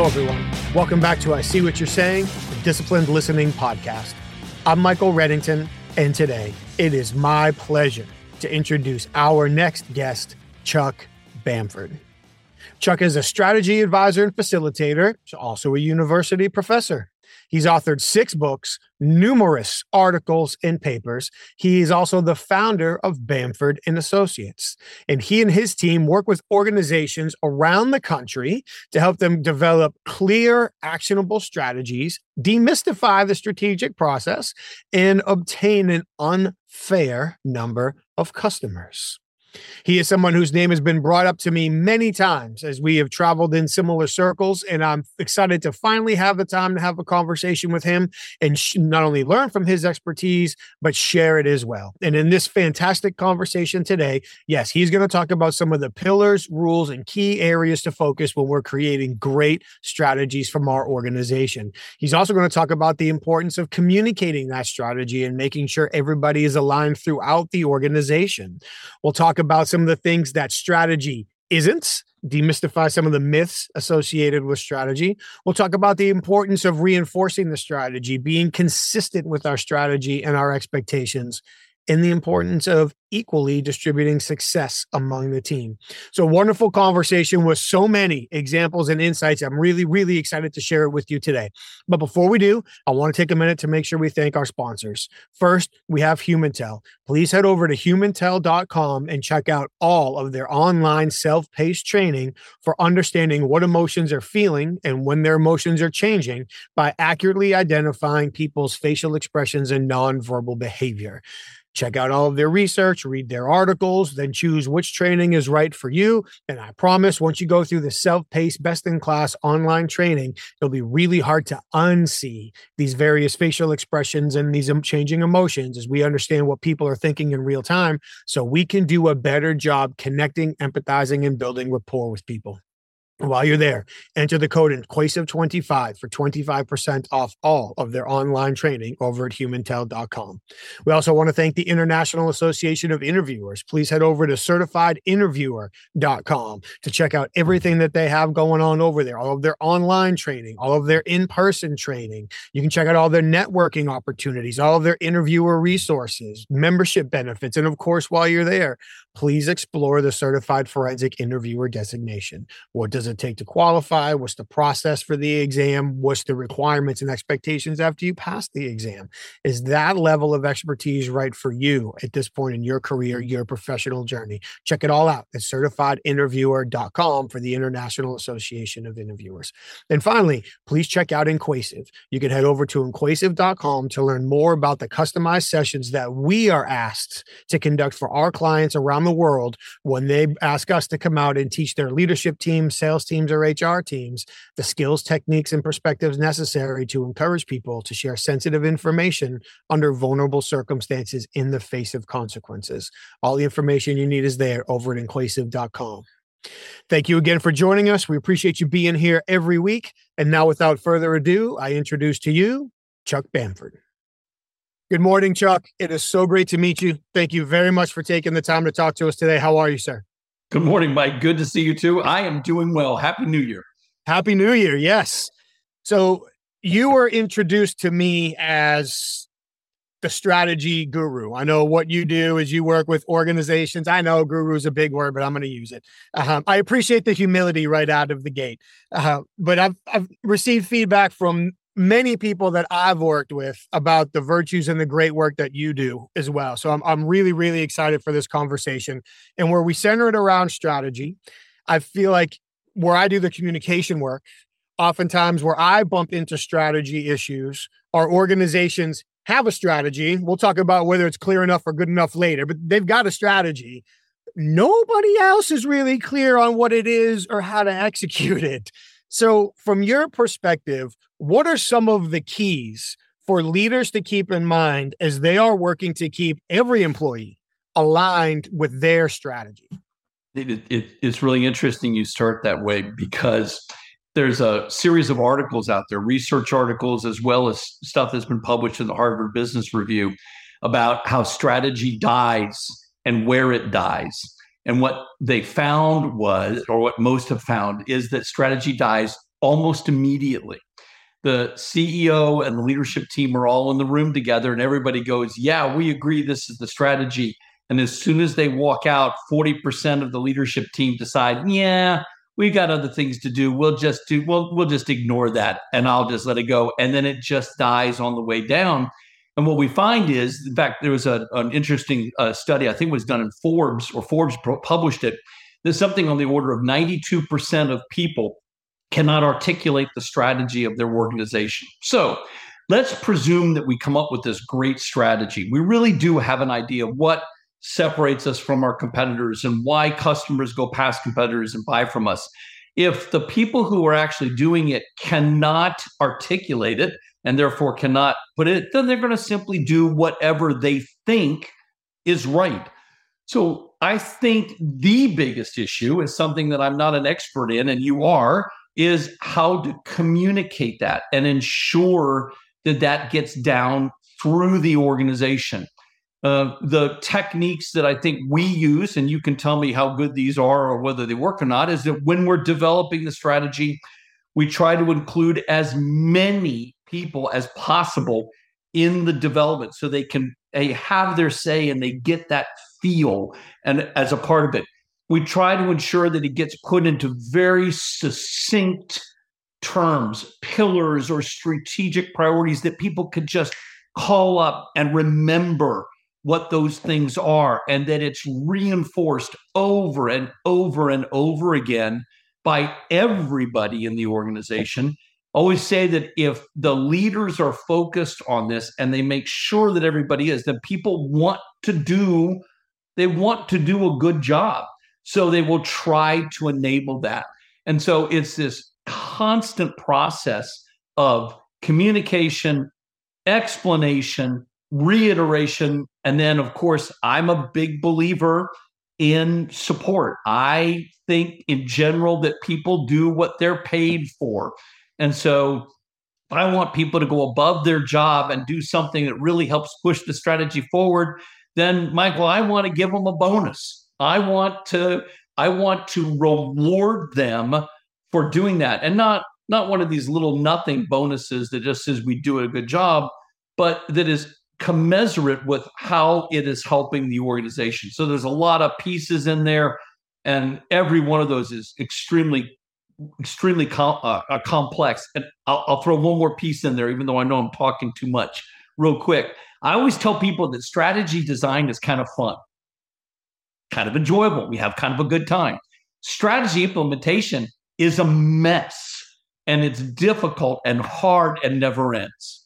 Hello, everyone. Welcome back to I See What You're Saying, the Disciplined Listening Podcast. I'm Michael Reddington, and today it is my pleasure to introduce our next guest, Chuck Bamford. Chuck is a strategy advisor and facilitator, also a university professor. He's authored 6 books, numerous articles and papers. He is also the founder of Bamford and Associates. And he and his team work with organizations around the country to help them develop clear, actionable strategies, demystify the strategic process, and obtain an unfair number of customers. He is someone whose name has been brought up to me many times as we have traveled in similar circles, and I'm excited to finally have the time to have a conversation with him and not only learn from his expertise, but share it as well. And in this fantastic conversation today, yes, he's going to talk about some of the pillars, rules, and key areas to focus when we're creating great strategies from our organization. He's also going to talk about the importance of communicating that strategy and making sure everybody is aligned throughout the organization. We'll talk about some of the things that strategy isn't, demystify some of the myths associated with strategy. We'll talk about the importance of reinforcing the strategy, being consistent with our strategy and our expectations, and the importance of equally distributing success among the team. So wonderful conversation with so many examples and insights. I'm really, really excited to share it with you today. But before we do, I want to take a minute to make sure we thank our sponsors. First, we have HumanTel. Please head over to humantel.com and check out all of their online self-paced training for understanding what emotions are feeling and when their emotions are changing by accurately identifying people's facial expressions and nonverbal behavior. Check out all of their research, read their articles, then choose which training is right for you. And I promise once you go through the self-paced, best-in-class online training, it'll be really hard to unsee these various facial expressions and these changing emotions as we understand what people are thinking in real time so we can do a better job connecting, empathizing, and building rapport with people. While you're there, enter the code INQUASIVE25 for 25% off all of their online training over at humantel.com. We also want to thank the International Association of Interviewers. Please head over to certifiedinterviewer.com to check out everything that they have going on over there, all of their online training, all of their in-person training. You can check out all their networking opportunities, all of their interviewer resources, membership benefits, and of course, while you're there, please explore the Certified Forensic Interviewer designation. What does it take to qualify? What's the process for the exam? What's the requirements and expectations after you pass the exam? Is that level of expertise right for you at this point in your career, your professional journey? Check it all out at certifiedinterviewer.com for the International Association of Interviewers. And finally, please check out Inquasive. You can head over to inquasive.com to learn more about the customized sessions that we are asked to conduct for our clients around the world when they ask us to come out and teach their leadership team, sales teams, or HR teams the skills, techniques, and perspectives necessary to encourage people to share sensitive information under vulnerable circumstances in the face of consequences. All the information you need is there over at inquasive.com. Thank you again for joining us. We appreciate you being here every week. And now, without further ado, I introduce to you Chuck Bamford. Good morning, Chuck. It is so great to meet you. Thank you very much for taking the time to talk to us today. How are you, sir? Good morning, Mike. Good to see you too. I am doing well. Happy New Year. Happy New Year. Yes. So you were introduced to me as the strategy guru. I know what you do is you work with organizations. I know guru is a big word, but I'm going to use it. I appreciate the humility right out of the gate. But I've received feedback from many people that I've worked with about the virtues and the great work that you do as well. So I'm really, really excited for this conversation. And where we center it around strategy, I feel like where I do the communication work, oftentimes where I bump into strategy issues, our organizations have a strategy. We'll talk about whether it's clear enough or good enough later, but they've got a strategy. Nobody else is really clear on what it is or how to execute it. So from your perspective, what are some of the keys for leaders to keep in mind as they are working to keep every employee aligned with their strategy? It's really interesting you start that way because there's a series of articles out there, research articles, as well as stuff that's been published in the Harvard Business Review about how strategy dies and where it dies. And what they found was, or what most have found, is that strategy dies almost immediately. The CEO and the leadership team are all in the room together, and everybody goes, yeah, we agree this is the strategy. And as soon as they walk out, 40% of the leadership team decide, yeah, we got other things to do. We'll just ignore that, and I'll just let it go. And then it just dies on the way down. And what we find is, in fact, there was an interesting study, I think it was done in Forbes, or Forbes published it. There's something on the order of 92% of people cannot articulate the strategy of their organization. So let's presume that we come up with this great strategy. We really do have an idea of what separates us from our competitors and why customers go past competitors and buy from us. If the people who are actually doing it cannot articulate it and therefore cannot put it, then they're going to simply do whatever they think is right. So I think the biggest issue is something that I'm not an expert in, and you are, is how to communicate that and ensure that that gets down through the organization. The techniques that I think we use, and you can tell me how good these are or whether they work or not, is that when we're developing the strategy, we try to include as many people as possible in the development so they have their say and they get that feel and as a part of it. We try to ensure that it gets put into very succinct terms, pillars, or strategic priorities that people could just call up and remember what those things are, and that it's reinforced over and over and over again by everybody in the organization. Always say that if the leaders are focused on this and they make sure that everybody is, then people want to do a good job. So they will try to enable that. And so it's this constant process of communication, explanation, reiteration. And then, of course, I'm a big believer in support. I think in general that people do what they're paid for. And so I want people to go above their job and do something that really helps push the strategy forward. Then, Michael, I want to give them a bonus. I want to reward them for doing that, and not one of these little nothing bonuses that just says we do a good job, but that is commensurate with how it is helping the organization. So there's a lot of pieces in there, and every one of those is extremely complex. And I'll throw one more piece in there, even though I know I'm talking too much, real quick. I always tell people that strategy design is kind of fun, kind of enjoyable. We have kind of a good time. Strategy implementation is a mess, and it's difficult and hard and never ends.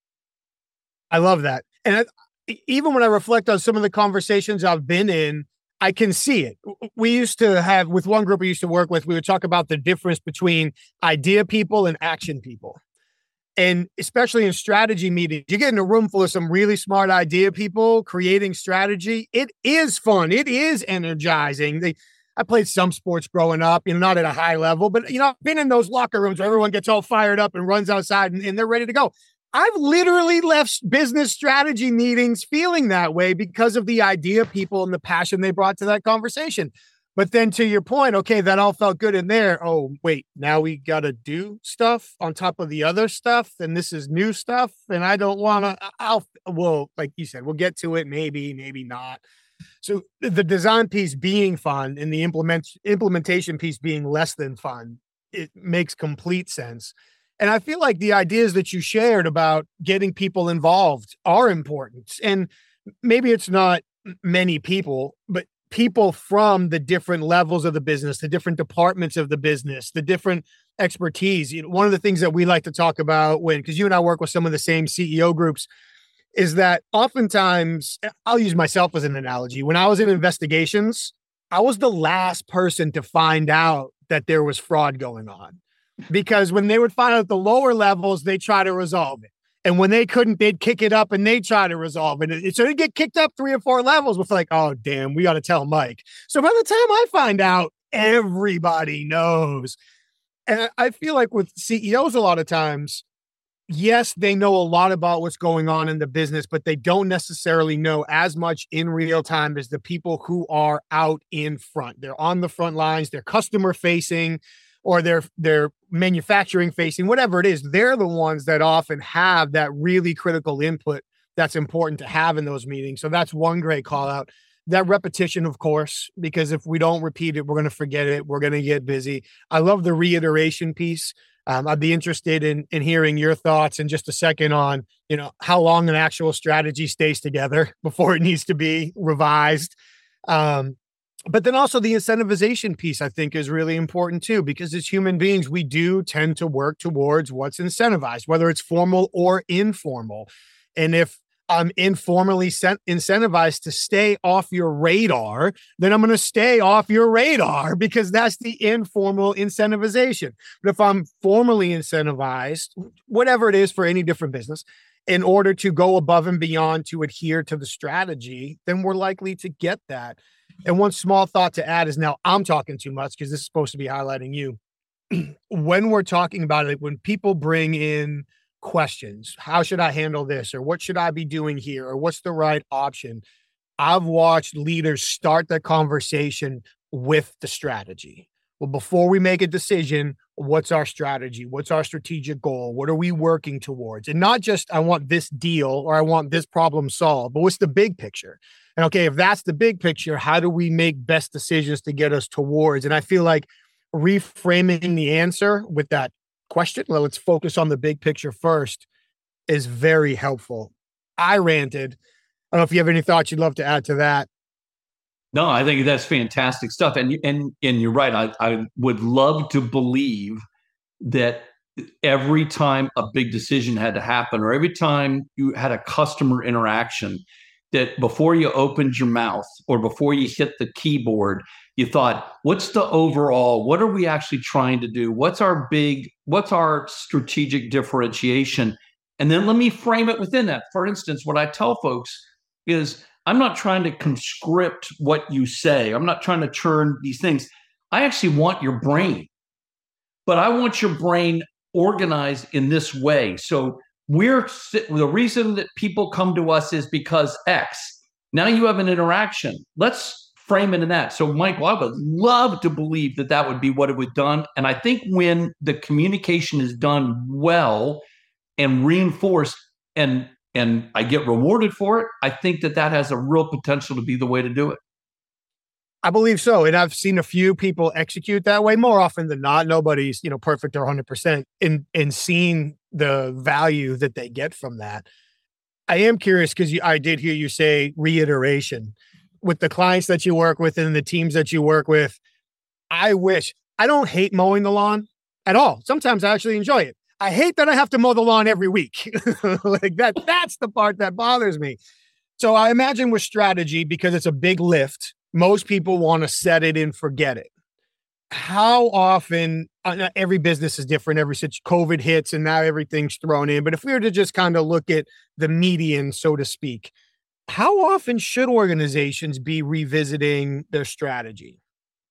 I love that. And even when I reflect on some of the conversations I've been in, I can see it. We used to have, with one group we used to work with, we would talk about the difference between idea people and action people. And especially in strategy meetings, you get in a room full of some really smart idea people creating strategy. It is fun. It is energizing. I played some sports growing up, not at a high level, but, I've been in those locker rooms where everyone gets all fired up and runs outside and they're ready to go. I've literally left business strategy meetings feeling that way because of the idea people and the passion they brought to that conversation. But then to your point, okay, that all felt good in there. Oh, wait, now we got to do stuff on top of the other stuff. And this is new stuff. And I don't want to, like you said, we'll get to it. Maybe not. So the design piece being fun and the implementation piece being less than fun, it makes complete sense. And I feel like the ideas that you shared about getting people involved are important. And maybe it's not many people, but people from the different levels of the business, the different departments of the business, the different expertise. One of the things that we like to talk about because you and I work with some of the same CEO groups, is that oftentimes, I'll use myself as an analogy. When I was in investigations, I was the last person to find out that there was fraud going on. Because when they would find out at the lower levels, they try to resolve it. And when they couldn't, they'd kick it up and they try to resolve it. So it'd get kicked up 3 or 4 levels with like, oh, damn, we got to tell Mike. So by the time I find out, everybody knows. And I feel like with CEOs, a lot of times, yes, they know a lot about what's going on in the business, but they don't necessarily know as much in real time as the people who are out in front. They're on the front lines, they're customer facing, or they're manufacturing facing, whatever it is, they're the ones that often have that really critical input that's important to have in those meetings. So that's one great call out. That repetition, of course, because if we don't repeat it, we're going to forget it. We're going to get busy. I love the reiteration piece. I'd be interested in hearing your thoughts in just a second on, how long an actual strategy stays together before it needs to be revised. But then also the incentivization piece, I think, is really important too, because as human beings, we do tend to work towards what's incentivized, whether it's formal or informal. And if I'm informally incentivized to stay off your radar, then I'm going to stay off your radar because that's the informal incentivization. But if I'm formally incentivized, whatever it is for any different business, in order to go above and beyond to adhere to the strategy, then we're likely to get that. And one small thought to add is, now I'm talking too much because this is supposed to be highlighting you. When we're talking about it, when people bring in questions, how should I handle this? Or what should I be doing here? Or what's the right option? I've watched leaders start the conversation with the strategy. Well, before we make a decision, what's our strategy? What's our strategic goal? What are we working towards? And not just, I want this deal or I want this problem solved, but what's the big picture? And okay, if that's the big picture, how do we make best decisions to get us towards? And I feel like reframing the answer with that question, well, let's focus on the big picture first, is very helpful. I ranted. I don't know if you have any thoughts you'd love to add to that. No, I think that's fantastic stuff. And you're right. I would love to believe that every time a big decision had to happen, or every time you had a customer interaction, that before you opened your mouth or before you hit the keyboard, you thought, what's the overall, what are we actually trying to do? What's our strategic differentiation? And then let me frame it within that. For instance, what I tell folks is, I'm not trying to conscript what you say. I'm not trying to churn these things. I actually want your brain, but I want your brain organized in this way. So the reason that people come to us is because X. Now you have an interaction. Let's frame it in that. So, Michael, I would love to believe that would be what it would done. And I think when the communication is done well and reinforced, and I get rewarded for it, I think that has a real potential to be the way to do it. I believe so. And I've seen a few people execute that way. More often than not, nobody's, perfect or 100% in seeing the value that they get from that. I am curious because I did hear you say reiteration with the clients that you work with and the teams that you work with. I don't hate mowing the lawn at all. Sometimes I actually enjoy it. I hate that I have to mow the lawn every week. Like that's the part that bothers me. So I imagine with strategy, because it's a big lift, most people want to set it and forget it. How often, every business is different, COVID hits and now everything's thrown in. But if we were to just kind of look at the median, so to speak, how often should organizations be revisiting their strategy?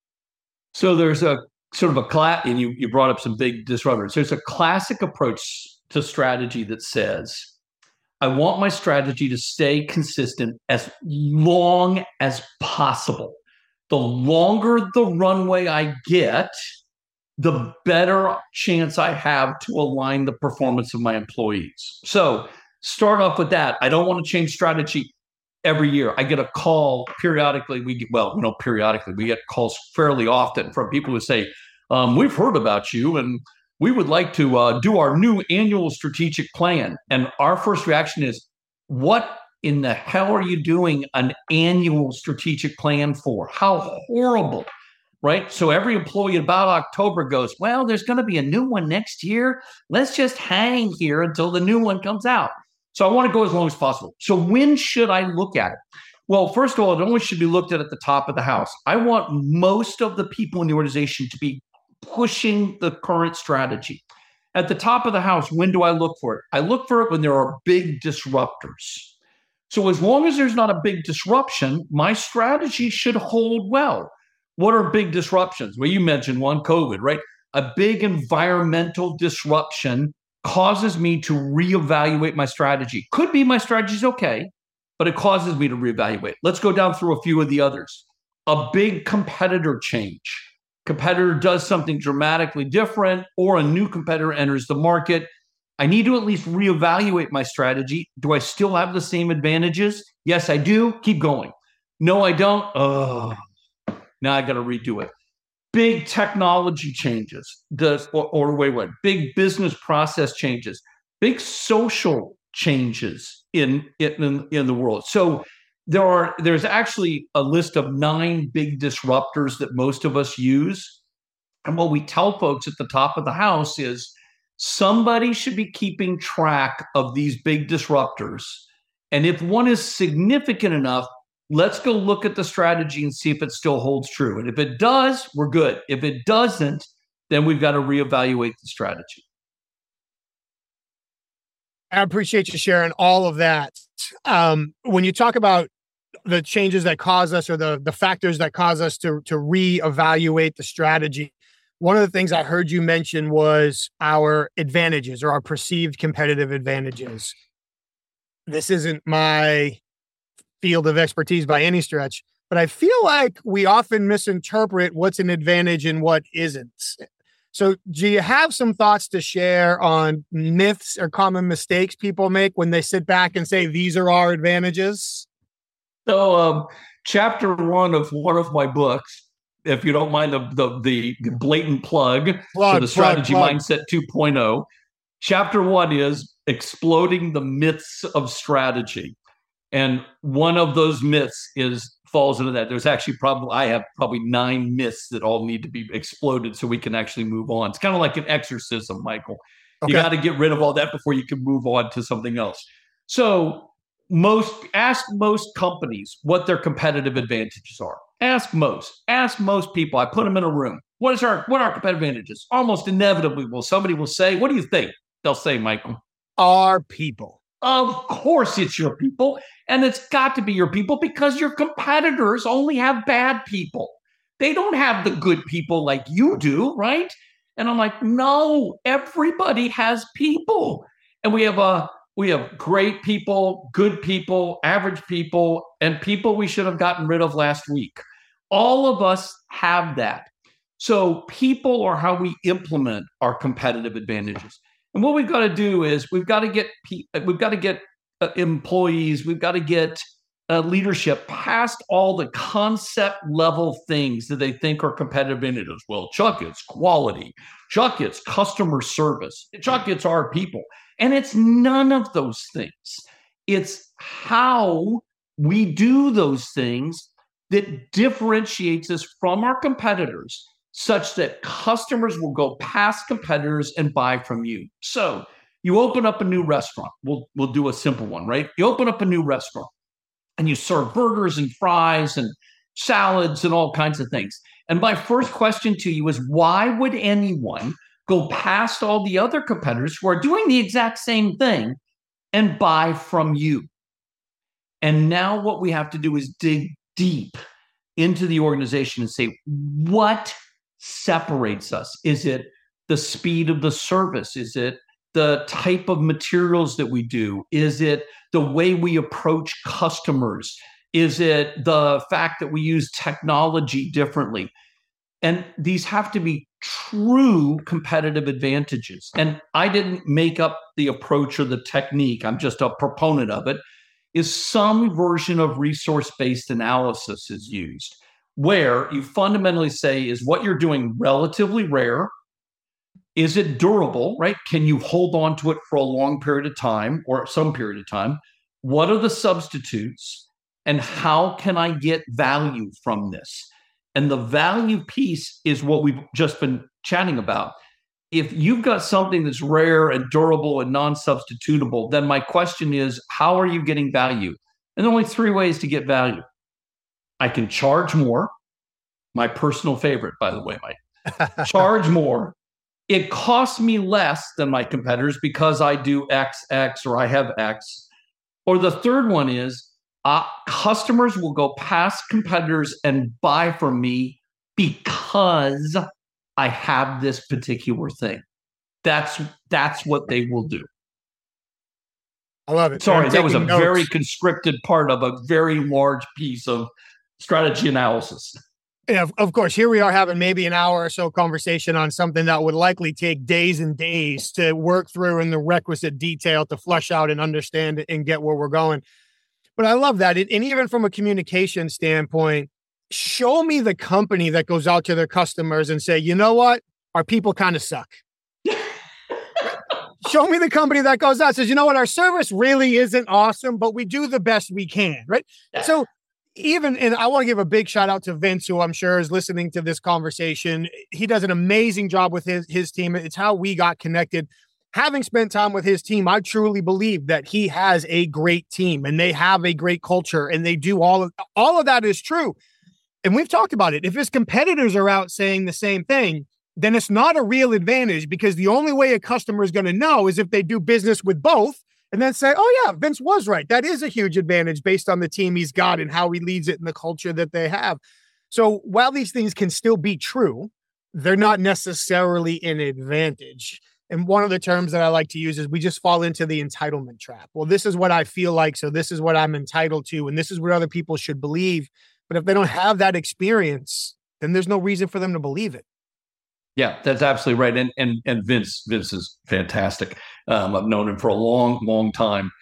So there's a sort of a class, and you brought up some big disruptors. There's a classic approach to strategy that says, I want my strategy to stay consistent as long as possible. The longer the runway I get, the better chance I have to align the performance of my employees. So start off with that. I don't want to change strategy every year. I get a call periodically. We get calls fairly often from people who say, we've heard about you and we would like to do our new annual strategic plan. And our first reaction is, what in the hell are you doing an annual strategic plan for? How horrible, right? So every employee about October goes, well, there's going to be a new one next year. Let's just hang here until the new one comes out. So I want to go as long as possible. So when should I look at it? Well, first of all, it always should be looked at the top of the house. I want most of the people in the organization to be pushing the current strategy. At the top of the house, when do I look for it? I look for it when there are big disruptors. So as long as there's not a big disruption, my strategy should hold well. What are big disruptions? Well, you mentioned one, COVID, right? A big environmental disruption causes me to reevaluate my strategy. Could be my strategy's okay, but it causes me to reevaluate. Let's go down through a few of the others. A big competitor change. competitor does something dramatically different, or a new competitor enters the market, I need to at least reevaluate my strategy. Do I still have the same advantages? Yes, I do. Keep going. No, I don't. Oh, now I got to redo it. Big technology changes, big business process changes, big social changes in the world. So there's actually a list of 9 big disruptors that most of us use. And what we tell folks at the top of the house is somebody should be keeping track of these big disruptors. And if one is significant enough, let's go look at the strategy and see if it still holds true. And if it does, we're good. If it doesn't, then we've got to reevaluate the strategy. I appreciate you sharing all of that. When you talk about the changes that cause us, or the factors that cause us to reevaluate the strategy, one of the things I heard you mention was our advantages, or our perceived competitive advantages. This isn't my field of expertise by any stretch, but I feel like we often misinterpret what's an advantage and what isn't. So do you have some thoughts to share on myths or common mistakes people make when they sit back and say, these are our advantages? So chapter 1 of one of my books, if you don't mind the blatant plug, for the Strategy Mindset 2.0, chapter 1 is exploding the myths of strategy. And one of those myths falls into that. There's actually I have probably 9 myths that all need to be exploded so we can actually move on. It's kind of like an exorcism, Michael. Okay. You got to get rid of all that before you can move on to something else. So ask most companies what their competitive advantages are. Ask most people. I put them in a room. What are our competitive advantages? Almost inevitably, somebody will say, what do you think? They'll say, Michael, our people. Of course it's your people, and it's got to be your people because your competitors only have bad people. They don't have the good people like you do, right? And I'm like, no, everybody has people. And we have great people, good people, average people, and people we should have gotten rid of last week. All of us have that. So people are how we implement our competitive advantages. And what we've got to do is we've got to get employees, we've got to get leadership past all the concept level things that they think are competitive advantages. Well, Chuck, it's quality. Chuck, it's customer service. Chuck, it's our people. And it's none of those things. It's how we do those things that differentiates us from our competitors, such that customers will go past competitors and buy from you. So you open up a new restaurant. We'll do a simple one, right? You open up a new restaurant and you serve burgers and fries and salads and all kinds of things. And my first question to you is, why would anyone go past all the other competitors who are doing the exact same thing and buy from you? And now what we have to do is dig deep into the organization and say, what separates us? Is it the speed of the service? Is it the type of materials that we do? Is it the way we approach customers? Is it the fact that we use technology differently? And these have to be true competitive advantages. And I didn't make up the approach or the technique. I'm just a proponent of it. Is some version of resource-based analysis is used, where you fundamentally say, is what you're doing relatively rare? Is it durable, right? Can you hold on to it for a long period of time or some period of time? What are the substitutes? And how can I get value from this? And the value piece is what we've just been chatting about. If you've got something that's rare and durable and non-substitutable, then my question is, how are you getting value? And there are only 3 ways to get value. I can charge more. My personal favorite, by the way, Mike. Charge more. It costs me less than my competitors because I do X, or I have X. Or the third one is customers will go past competitors and buy from me because I have this particular thing. That's what they will do. I love it. Sorry, that was a very conscripted part of a very large piece of strategy analysis. And of course, here we are having maybe an hour or so conversation on something that would likely take days and days to work through in the requisite detail to flush out and understand it and get where we're going. But I love that. And even from a communication standpoint, show me the company that goes out to their customers and say, you know what? Our people kind of suck. Show me the company that goes out and says, you know what? Our service really isn't awesome, but we do the best we can, right? Yeah. So and I want to give a big shout out to Vince, who I'm sure is listening to this conversation. He does an amazing job with his team. It's how we got connected. Having spent time with his team, I truly believe that he has a great team and they have a great culture and they do all of that is true. And we've talked about it. If his competitors are out saying the same thing, then it's not a real advantage, because the only way a customer is going to know is if they do business with both and then say, oh yeah, Vince was right. That is a huge advantage based on the team he's got and how he leads it and the culture that they have. So while these things can still be true, they're not necessarily an advantage. And one of the terms that I like to use is we just fall into the entitlement trap. Well, this is what I feel like, so this is what I'm entitled to, and this is what other people should believe. But if they don't have that experience, then there's no reason for them to believe it. Yeah, that's absolutely right. And Vince is fantastic. I've known him for a long time.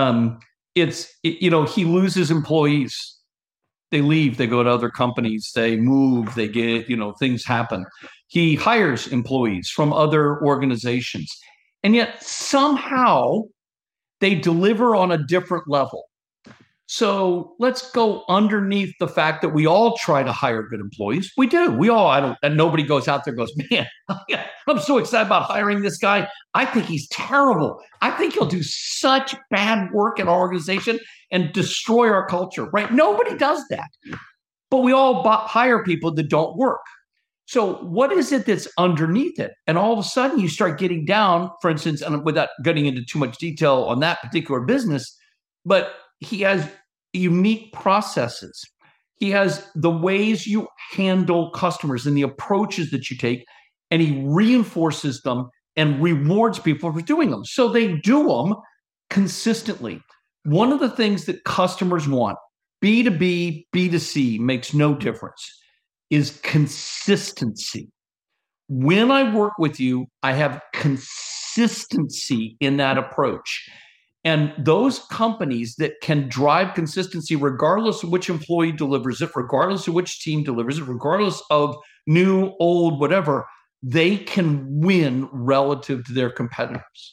He loses employees. They leave, they go to other companies, they move, they get, things happen. He hires employees from other organizations, and yet somehow they deliver on a different level. So let's go underneath the fact that we all try to hire good employees. We do. We all, and nobody goes out there and goes, man, I'm so excited about hiring this guy. I think he's terrible. I think he'll do such bad work in our organization and destroy our culture, right? Nobody does that. But we all hire people that don't work. So what is it that's underneath it? And all of a sudden you start getting down, for instance, and without getting into too much detail on that particular business, but he has unique processes. He has the ways you handle customers and the approaches that you take, and he reinforces them and rewards people for doing them. So they do them consistently. One of the things that customers want, B2B, B2C, makes no difference, is consistency. When I work with you, I have consistency in that approach. And those companies that can drive consistency, regardless of which employee delivers it, regardless of which team delivers it, regardless of new, old, whatever, they can win relative to their competitors.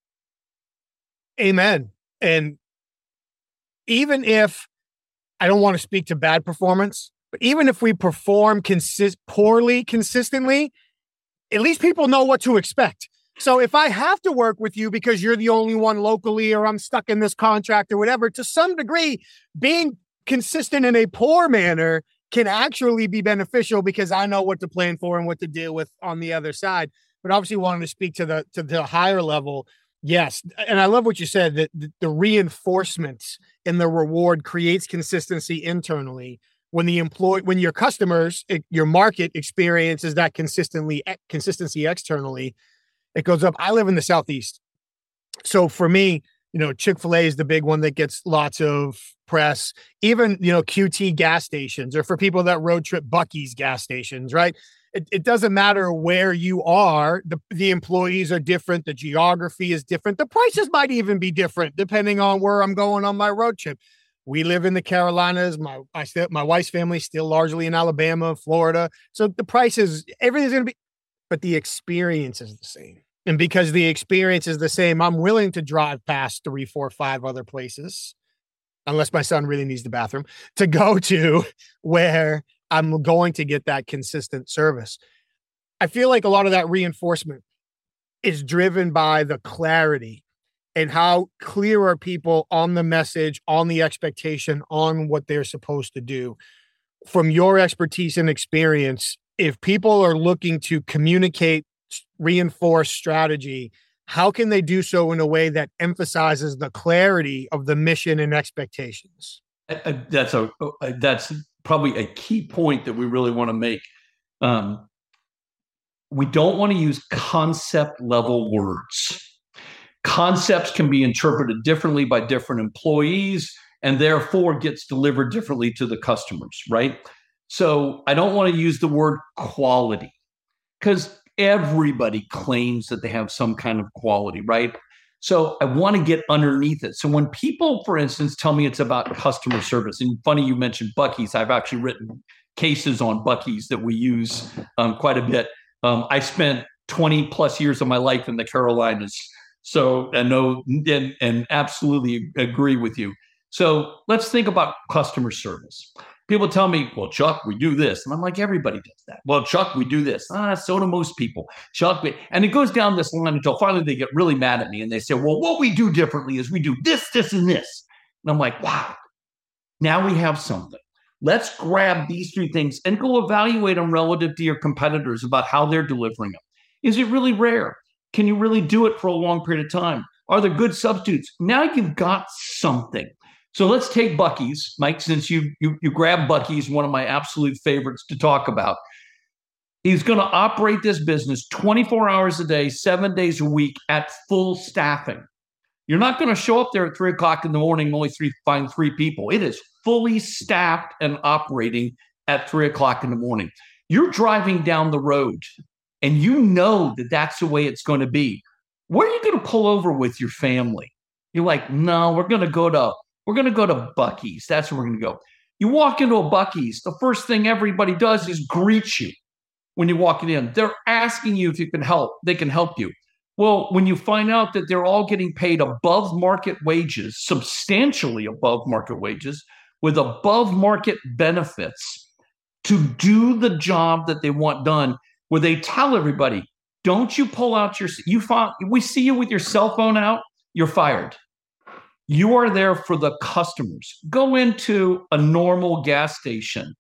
Amen. And even if, I don't want to speak to bad performance, but even if we perform poorly consistently, at least people know what to expect. So if I have to work with you because you're the only one locally, or I'm stuck in this contract or whatever, to some degree, being consistent in a poor manner can actually be beneficial because I know what to plan for and what to deal with on the other side. But obviously wanting to speak to the higher level. Yes. And I love what you said, that the reinforcement and the reward creates consistency internally. When your customers, your market experiences that consistency externally, it goes up. I live in the Southeast. So for me, Chick-fil-A is the big one that gets lots of press. Even, QT gas stations, or for people that road trip, Buc-ee's gas stations, right? It doesn't matter where you are. The employees are different. The geography is different. The prices might even be different depending on where I'm going on my road trip. We live in the Carolinas. My wife's family is still largely in Alabama, Florida. So the prices, everything's going to be, but the experience is the same. And because the experience is the same, I'm willing to drive past 3, 4, 5 other places, unless my son really needs the bathroom, to go to where I'm going to get that consistent service. I feel like a lot of that reinforcement is driven by the clarity and how clear are people on the message, on the expectation, on what they're supposed to do. From your expertise and experience, if people are looking to communicate, reinforce strategy, how can they do so in a way that emphasizes the clarity of the mission and expectations? That's probably a key point that we really want to make. We don't want to use concept level words. Concepts can be interpreted differently by different employees and therefore gets delivered differently to the customers, right? So I don't want to use the word quality because everybody claims that they have some kind of quality, right? So I want to get underneath it. So when people, for instance, tell me it's about customer service, and funny you mentioned Buc-ee's, I've actually written cases on Buc-ee's that we use quite a bit. I spent 20 plus years of my life in the Carolinas. So I know and absolutely agree with you. So let's think about customer service. People tell me, well, Chuck, we do this. And I'm like, everybody does that. Well, Chuck, we do this. So do most people. Chuck, and it goes down this line until finally they get really mad at me and they say, well, what we do differently is we do this, this, and this. And I'm like, wow, now we have something. Let's grab these three things and go evaluate them relative to your competitors about how they're delivering them. Is it really rare? Can you really do it for a long period of time? Are there good substitutes? Now you've got something. So let's take Buc-ee's, Mike, since you grabbed Buc-ee's, one of my absolute favorites to talk about. He's going to operate this business 24 hours a day, 7 days a week at full staffing. You're not going to show up there at 3 o'clock in the morning and only find 3 people. It is fully staffed and operating at 3 o'clock in the morning. You're driving down the road and you know that that's the way it's going to be. Where are you going to pull over with your family? You're like, no, we're going to go to Buc-ee's. That's where we're going to go. You walk into a Buc-ee's, the first thing everybody does is greet you when you walk in. They're asking you if you can help. They can help you. Well, when you find out that they're all getting paid above market wages, substantially above market wages, with above market benefits to do the job that they want done, where they tell everybody, don't you pull out we see you with your cell phone out, you're fired. You are there for the customers. Go into a normal gas station.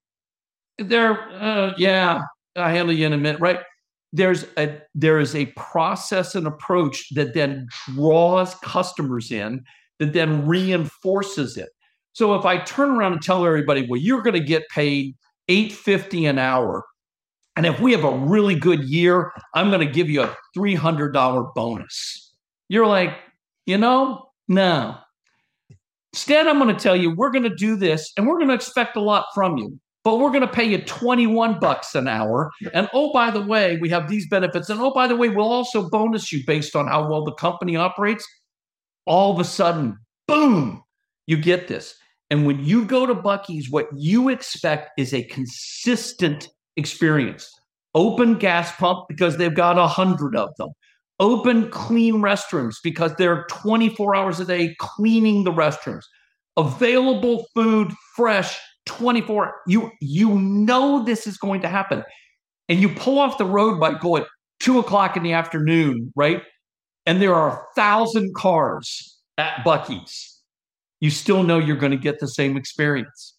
I handle you in a minute, right? There is a process and approach that then draws customers in, that then reinforces it. So if I turn around and tell everybody, well, you're going to get paid $8.50 an hour, and if we have a really good year, I'm going to give you a $300 bonus. You're like, no. Instead, I'm going to tell you, we're going to do this, and we're going to expect a lot from you. But we're going to pay you $21 an hour. And oh, by the way, we have these benefits. And oh, by the way, we'll also bonus you based on how well the company operates. All of a sudden, boom, you get this. And when you go to Buc-ee's, what you expect is a consistent experience. Open gas pump because they've got 100 of them. Open clean restrooms because they're 24 hours a day cleaning the restrooms. Available food, fresh, 24. You know this is going to happen. And you pull off the road by going 2 o'clock in the afternoon, right? And there are 1,000 cars at Buc-ee's. You still know you're going to get the same experience.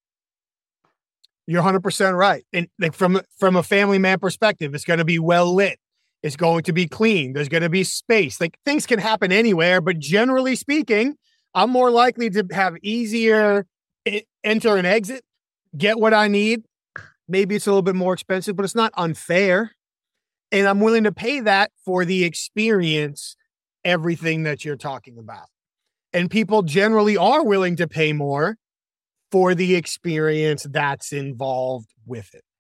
You're 100% right. And like from a family man perspective, it's going to be well lit. It's going to be clean. There's going to be space. Like things can happen anywhere, but generally speaking, I'm more likely to have easier enter and exit, get what I need. Maybe it's a little bit more expensive, but it's not unfair. And I'm willing to pay that for the experience, everything that you're talking about. And people generally are willing to pay more for the experience that's involved with it.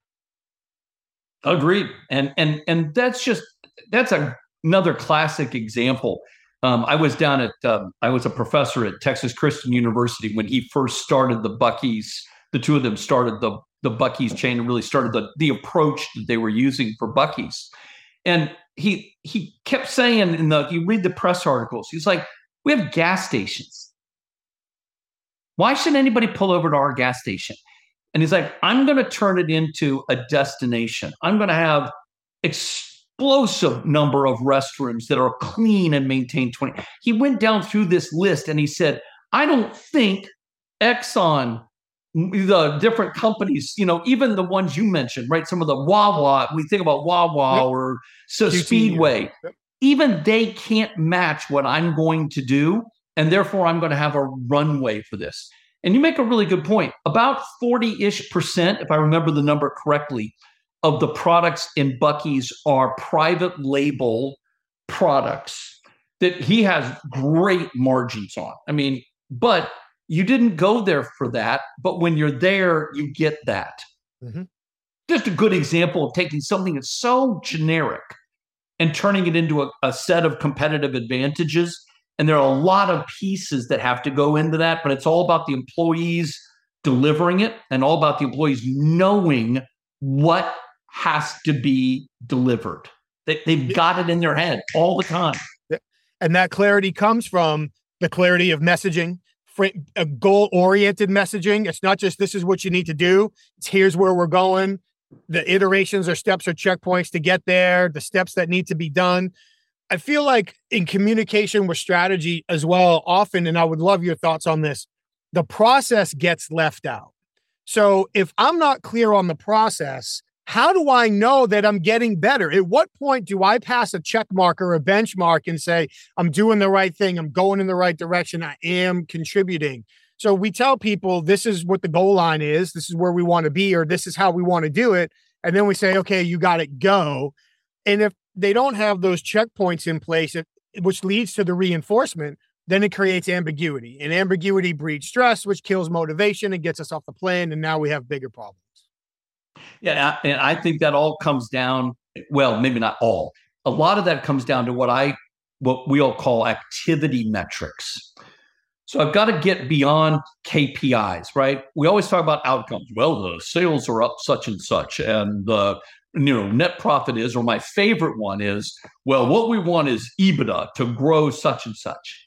Agreed. And that's another classic example. I was I was a professor at Texas Christian University when he first started the Buc-ee's. The two of them started the Buc-ee's chain and really started the approach that they were using for Buc-ee's. And he kept saying you read the press articles, he's like, we have gas stations. Why should anybody pull over to our gas station? And he's like, I'm going to turn it into a destination. I'm going to have explosive number of restrooms that are clean and maintained 20. He went down through this list and he said, I don't think Exxon, the different companies, even the ones you mentioned, right? Some of the Wawa, we think about Wawa or Speedway, even they can't match what I'm going to do. And therefore, I'm going to have a runway for this. And you make a really good point. About 40-ish%, if I remember the number correctly, of the products in Buc-ee's are private label products that he has great margins on. I mean, but you didn't go there for that. But when you're there, you get that. Mhm. Just a good example of taking something that's so generic and turning it into a set of competitive advantages. And there are a lot of pieces that have to go into that, but it's all about the employees delivering it and all about the employees knowing what has to be delivered. They've got it in their head all the time. And that clarity comes from the clarity of messaging, a goal-oriented messaging. It's not just this is what you need to do. It's here's where we're going. The iterations or steps or checkpoints to get there, the steps that need to be done. I feel like in communication with strategy as well, often, and I would love your thoughts on this, the process gets left out. So if I'm not clear on the process, how do I know that I'm getting better? At what point do I pass a check mark or a benchmark and say, I'm doing the right thing, I'm going in the right direction, I am contributing? So we tell people this is what the goal line is, this is where we want to be, or this is how we want to do it. And then we say, okay, you got it, go. And if they don't have those checkpoints in place, which leads to the reinforcement, then it creates ambiguity. And ambiguity breeds stress, which kills motivation and gets us off the plan. And now we have bigger problems. Yeah, and I think that all comes down, well, maybe not all. A lot of that comes down to what we all call activity metrics. So I've got to get beyond KPIs, right? We always talk about outcomes. Well, the sales are up such and such, and the net profit is, or my favorite one is, well, what we want is EBITDA to grow such and such.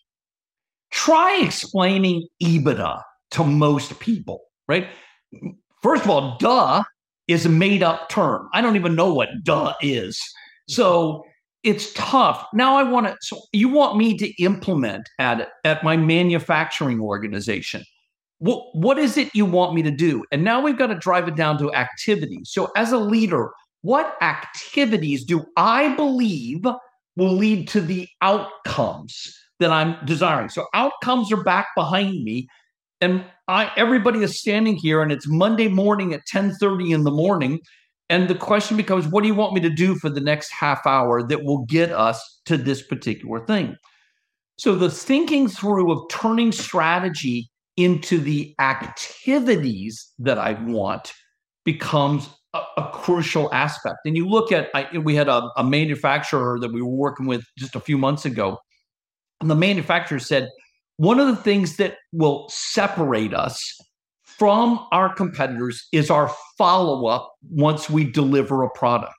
Try explaining EBITDA to most people, right? First of all, duh is a made-up term. I don't even know what duh is. So it's tough. Now so you want me to implement at my manufacturing organization. What is it you want me to do? And now we've got to drive it down to activities. So as a leader, what activities do I believe will lead to the outcomes that I'm desiring? So outcomes are back behind me. And everybody is standing here, and it's Monday morning at 10:30 in the morning. And the question becomes, what do you want me to do for the next half hour that will get us to this particular thing? So the thinking through of turning strategy into the activities that I want becomes a crucial aspect. And you look at, we had a manufacturer that we were working with just a few months ago. And the manufacturer said, one of the things that will separate us from our competitors is our follow-up once we deliver a product.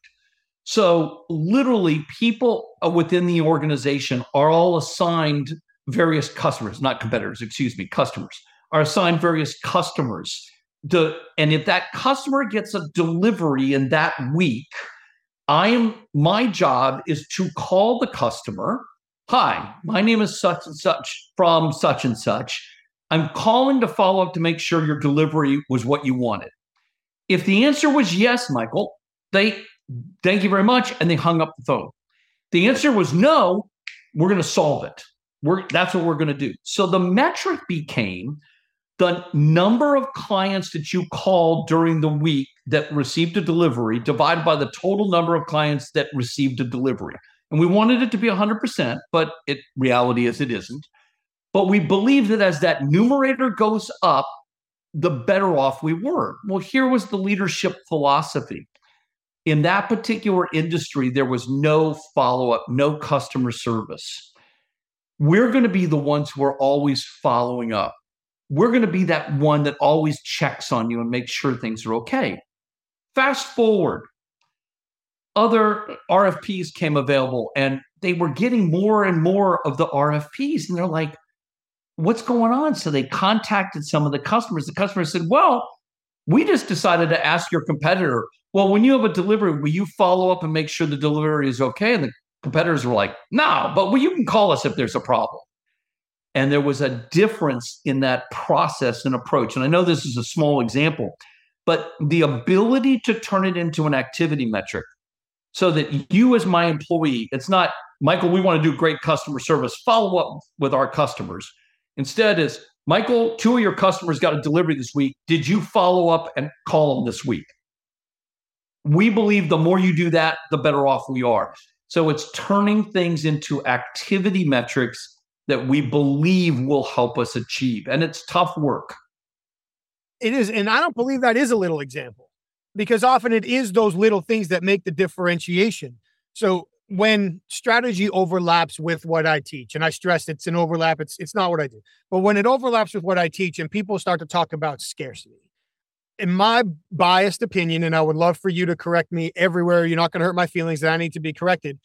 So literally people within the organization are all assigned various customers, not competitors, customers, are assigned various customers. And if that customer gets a delivery in that week, my job is to call the customer. Hi, my name is such and such from such and such. I'm calling to follow up to make sure your delivery was what you wanted. If the answer was yes, Michael, thank you very much, and they hung up the phone. The answer was no, we're going to solve it. That's what we're going to do. So the metric became the number of clients that you called during the week that received a delivery divided by the total number of clients that received a delivery. And we wanted it to be 100%, but reality is it isn't. But we believe that as that numerator goes up, the better off we were. Well, here was the leadership philosophy. In that particular industry, there was no follow-up, no customer service. We're going to be the ones who are always following up. We're going to be that one that always checks on you and makes sure things are okay. Fast forward. Other RFPs came available, and they were getting more and more of the RFPs. And they're like, what's going on? So they contacted some of the customers. The customer said, well, we just decided to ask your competitor, well, when you have a delivery, will you follow up and make sure the delivery is okay? And the competitors were like, no, but you can call us if there's a problem. And there was a difference in that process and approach. And I know this is a small example, but the ability to turn it into an activity metric so that you as my employee, it's not, Michael, we want to do great customer service, follow up with our customers. Instead is, Michael, 2 of your customers got a delivery this week. Did you follow up and call them this week? We believe the more you do that, the better off we are. So it's turning things into activity metrics that we believe will help us achieve. And it's tough work. It is. And I don't believe that is a little example. because often it is those little things that make the differentiation. So when strategy overlaps with what I teach, and I stress it's an overlap, it's not what I do, but when it overlaps with what I teach and people start to talk about scarcity, in my biased opinion, and I would love for you to correct me everywhere, you're not going to hurt my feelings that I need to be corrected.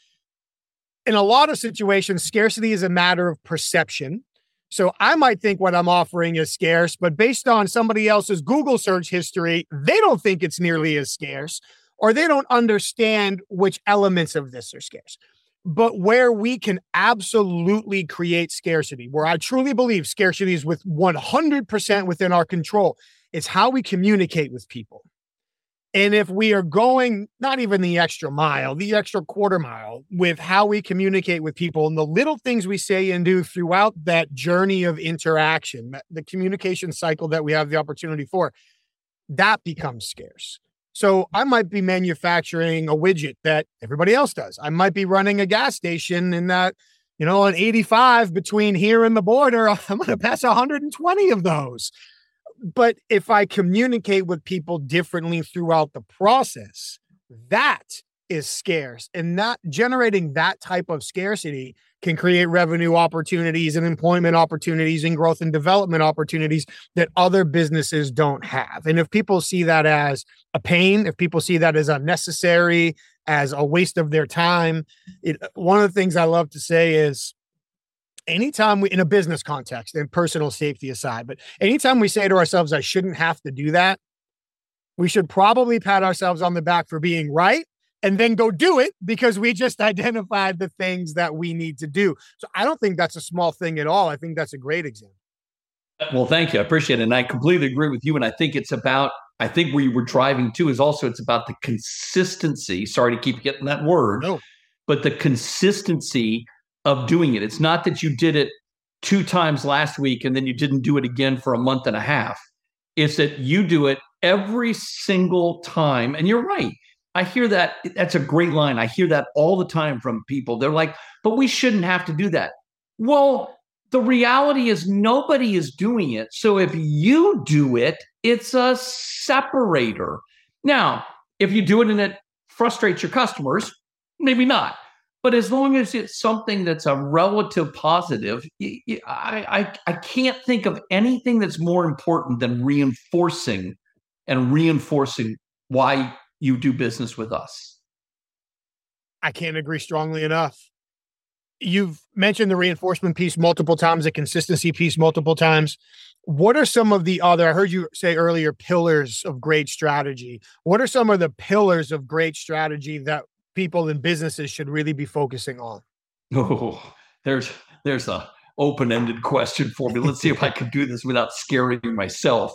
In a lot of situations, scarcity is a matter of perception. So I might think what I'm offering is scarce, but based on somebody else's Google search history, they don't think it's nearly as scarce, or they don't understand which elements of this are scarce. But where we can absolutely create scarcity, where I truly believe scarcity is with 100% within our control, is how we communicate with people. And if we are going not even the extra mile, the extra quarter mile with how we communicate with people and the little things we say and do throughout that journey of interaction, the communication cycle that we have the opportunity for, that becomes scarce. So I might be manufacturing a widget that everybody else does. I might be running a gas station in that, an 85 between here and the border. I'm going to pass 120 of those. But if I communicate with people differently throughout the process, that is scarce. And not generating that type of scarcity can create revenue opportunities and employment opportunities and growth and development opportunities that other businesses don't have. And if people see that as a pain, if people see that as unnecessary, as a waste of their time, one of the things I love to say is, anytime we, in a business context and personal safety aside, but anytime we say to ourselves, I shouldn't have to do that, we should probably pat ourselves on the back for being right and then go do it because we just identified the things that we need to do. So I don't think that's a small thing at all. I think that's a great example. Well, thank you. I appreciate it. And I completely agree with you. And I think I think where you were driving to is also, it's about the consistency. Sorry to keep getting that word, but the consistency of doing it. It's not that you did it 2 times last week and then you didn't do it again for a month and a half. It's that you do it every single time. And you're right. I hear that. That's a great line. I hear that all the time from people. They're like, but we shouldn't have to do that. Well, the reality is nobody is doing it. So if you do it, it's a separator. Now, if you do it and it frustrates your customers, maybe not. But as long as it's something that's a relative positive, I can't think of anything that's more important than reinforcing why you do business with us. I can't agree strongly enough. You've mentioned the reinforcement piece multiple times, the consistency piece multiple times. What are some of the other, I heard you say earlier, pillars of great strategy. What are some of the pillars of great strategy that people in businesses should really be focusing on? Oh, there's a open-ended question for me. Let's see if I can do this without scaring myself.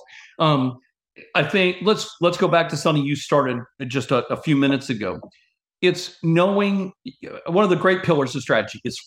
I think let's go back to something you started just a few minutes ago. It's knowing one of the great pillars of strategy is,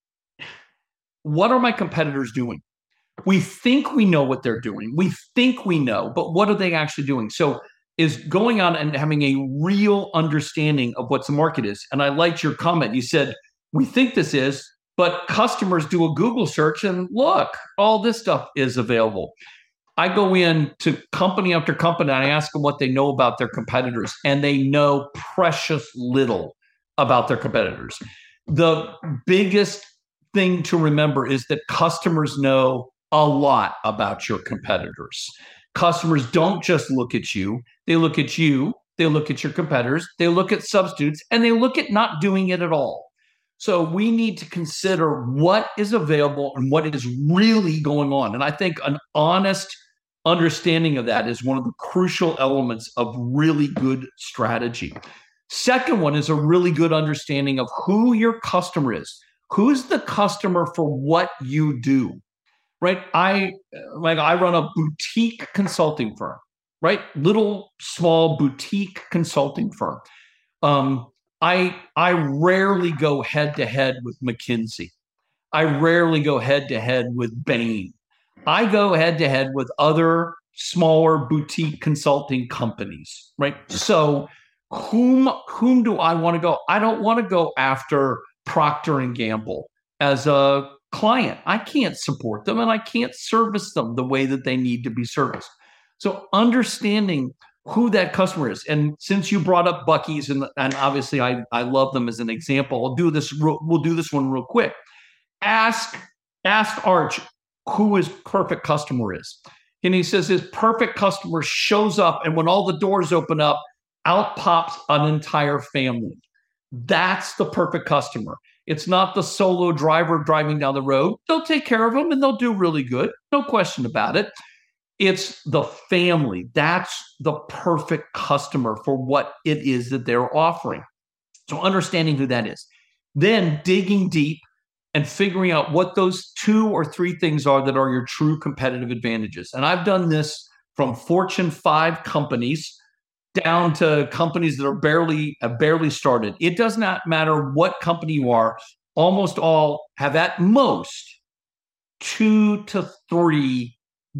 what are my competitors doing? We think we know what they're doing. We think we know, but what are they actually doing? So is going on and having a real understanding of what the market is. And I liked your comment. You said, we think this is, but customers do a Google search and look, all this stuff is available. I go in to company after company and I ask them what they know about their competitors, and they know precious little about their competitors. The biggest thing to remember is that customers know a lot about your competitors. Customers don't just look at you. They look at you, they look at your competitors, they look at substitutes, and they look at not doing it at all. So we need to consider what is available and what is really going on. And I think an honest understanding of that is one of the crucial elements of really good strategy. Second one is a really good understanding of who your customer is. Who's the customer for what you do? Right? I run a boutique consulting firm, right? Little, small boutique consulting firm. I rarely go head to head with McKinsey. I rarely go head to head with Bain. I go head to head with other smaller boutique consulting companies, right? So whom do I want to go? I don't want to go after Procter & Gamble as a client. I can't support them and I can't service them the way that they need to be serviced. So understanding who that customer is. And since you brought up Buc-ee's, and obviously I love them as an example, we'll do this one real quick. Ask Arch who his perfect customer is. And he says his perfect customer shows up, and when all the doors open up, out pops an entire family. That's the perfect customer. It's not the solo driver driving down the road. They'll take care of them and they'll do really good. No question about it. It's the family. That's the perfect customer for what it is that they're offering. So understanding who that is, then digging deep and figuring out what those 2 or 3 things are that are your true competitive advantages. And I've done this from Fortune 5 companies down to companies that are barely started. It does not matter what company you are. Almost all have at most 2 to 3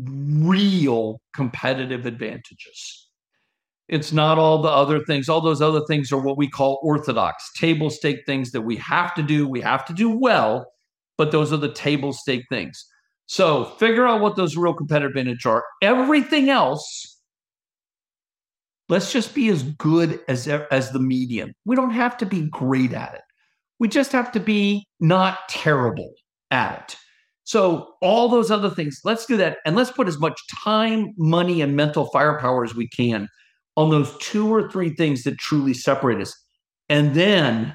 real competitive advantages. It's not all the other things. All those other things are what we call orthodox, table stake things that we have to do. We have to do well, but those are the table stake things. So figure out what those real competitive advantages are. Everything else, let's just be as good as the median. We don't have to be great at it. We just have to be not terrible at it. So all those other things, let's do that. And let's put as much time, money, and mental firepower as we can on those 2 or 3 things that truly separate us. And then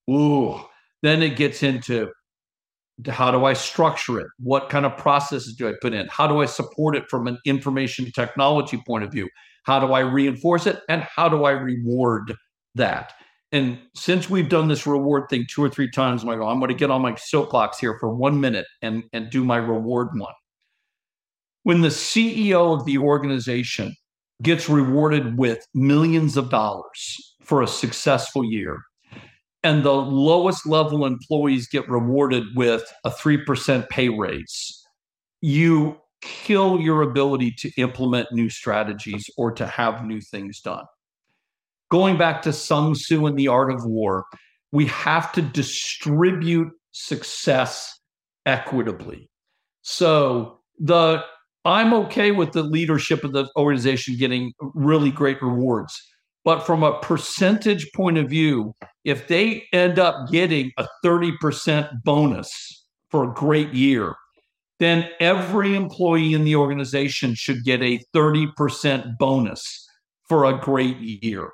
it gets into, how do I structure it? What kind of processes do I put in? How do I support it from an information technology point of view? How do I reinforce it? And how do I reward that? And since we've done this reward thing 2 or 3 times, Michael, I'm going to get on my soapbox here for 1 minute and do my reward one. When the CEO of the organization gets rewarded with millions of dollars for a successful year, and the lowest level employees get rewarded with a 3% pay raise, you kill your ability to implement new strategies or to have new things done. Going back to Sun Tzu and the Art of War, we have to distribute success equitably. So I'm okay with the leadership of the organization getting really great rewards. But from a percentage point of view, if they end up getting a 30% bonus for a great year, then every employee in the organization should get a 30% bonus for a great year.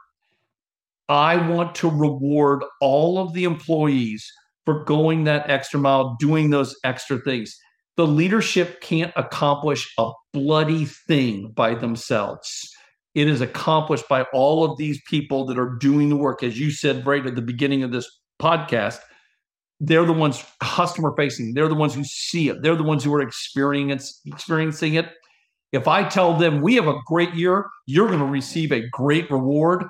I want to reward all of the employees for going that extra mile, doing those extra things. The leadership can't accomplish a bloody thing by themselves. It is accomplished by all of these people that are doing the work. As you said right at the beginning of this podcast, they're the ones customer facing. They're the ones who see it. They're the ones who are experiencing it. If I tell them we have a great year, you're going to receive a great reward.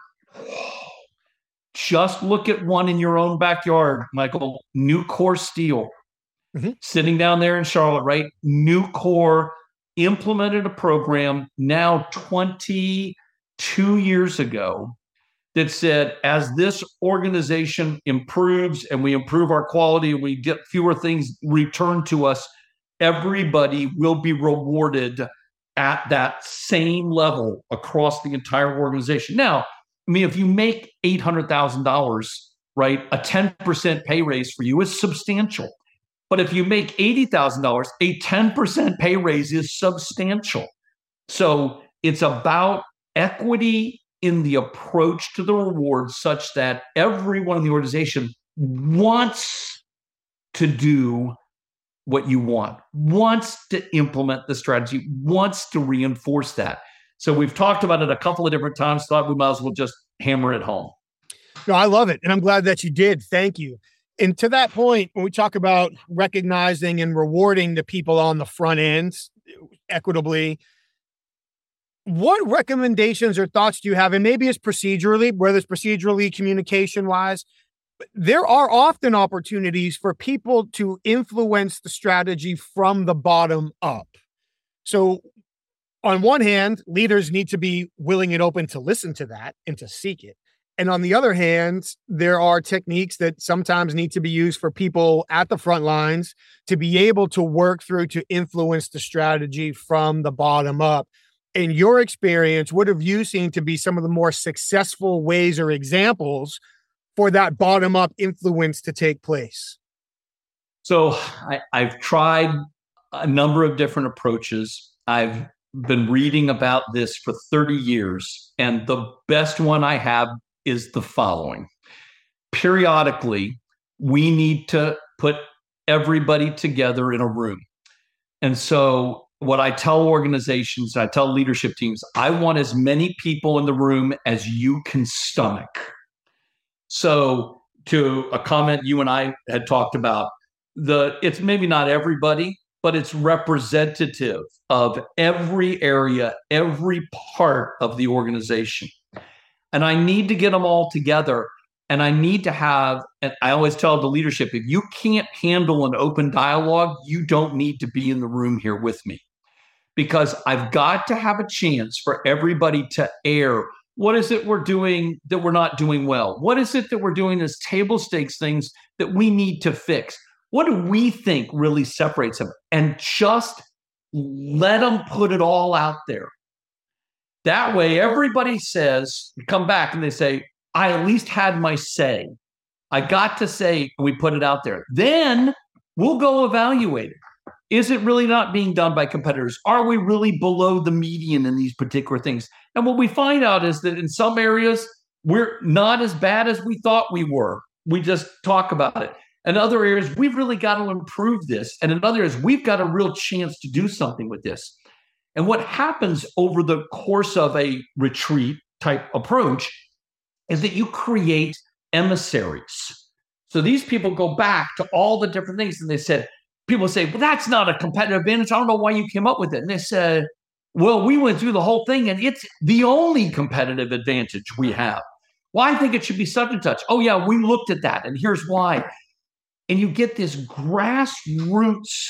Just look at one in your own backyard, Michael. Nucor Steel, sitting down there in Charlotte, right? Nucor implemented a program now 22 years ago that said, as this organization improves and we improve our quality and we get fewer things returned to us, everybody will be rewarded at that same level across the entire organization. Now, I mean, if you make $800,000, right, a 10% pay raise for you is substantial. But if you make $80,000, a 10% pay raise is substantial. So it's about equity in the approach to the reward such that everyone in the organization wants to do what you want, wants to implement the strategy, wants to reinforce that. So we've talked about it a couple of different times, thought we might as well just hammer it home. No, I love it. And I'm glad that you did. Thank you. And to that point, when we talk about recognizing and rewarding the people on the front end equitably, what recommendations or thoughts do you have? And maybe it's procedurally, whether it's procedurally, communication wise, there are often opportunities for people to influence the strategy from the bottom up. So on one hand, leaders need to be willing and open to listen to that and to seek it. And on the other hand, there are techniques that sometimes need to be used for people at the front lines to be able to work through to influence the strategy from the bottom up. in your experience, what have you seen to be some of the more successful ways or examples for that bottom-up influence to take place? So I've tried a number of different approaches. I've been reading about this for 30 years, and the best one I have is the following. Periodically, we need to put everybody together in a room. And so what I tell organizations, I tell leadership teams, I want as many people in the room as you can stomach. So to a comment you and I had talked about, it's maybe not everybody, but it's representative of every area, every part of the organization. And I need to get them all together. And I need to have, and I always tell the leadership, if you can't handle an open dialogue, you don't need to be in the room here with me. Because I've got to have a chance for everybody to air. What is it we're doing that we're not doing well? What is it that we're doing as table stakes things that we need to fix? What do we think really separates them? And just let them put it all out there. That way, everybody says, come back and they say, I at least had my say. I got to say, we put it out there. Then we'll go evaluate it. Is it really not being done by competitors? Are we really below the median in these particular things? And what we find out is that in some areas, we're not as bad as we thought we were. We just talk about it. In other areas, we've really got to improve this. And in other areas, we've got a real chance to do something with this. And what happens over the course of a retreat type approach is that you create emissaries. So these people go back to all the different things and they said, people say, well, that's not a competitive advantage. I don't know why you came up with it. And they said, well, we went through the whole thing and it's the only competitive advantage we have. Well, I think it should be such and such. Oh, yeah, we looked at that and here's why. And you get this grassroots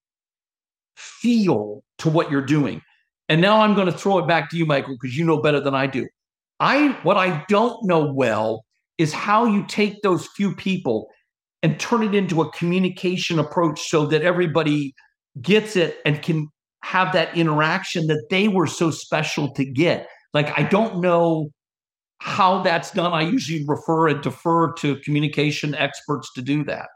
feel to what you're doing. And now I'm going to throw it back to you, Michael, because you know better than I do. What I don't know well is how you take those few people and turn it into a communication approach so that everybody gets it and can have that interaction that they were so special to get. Like, I don't know how that's done. I usually refer and defer to communication experts to do that.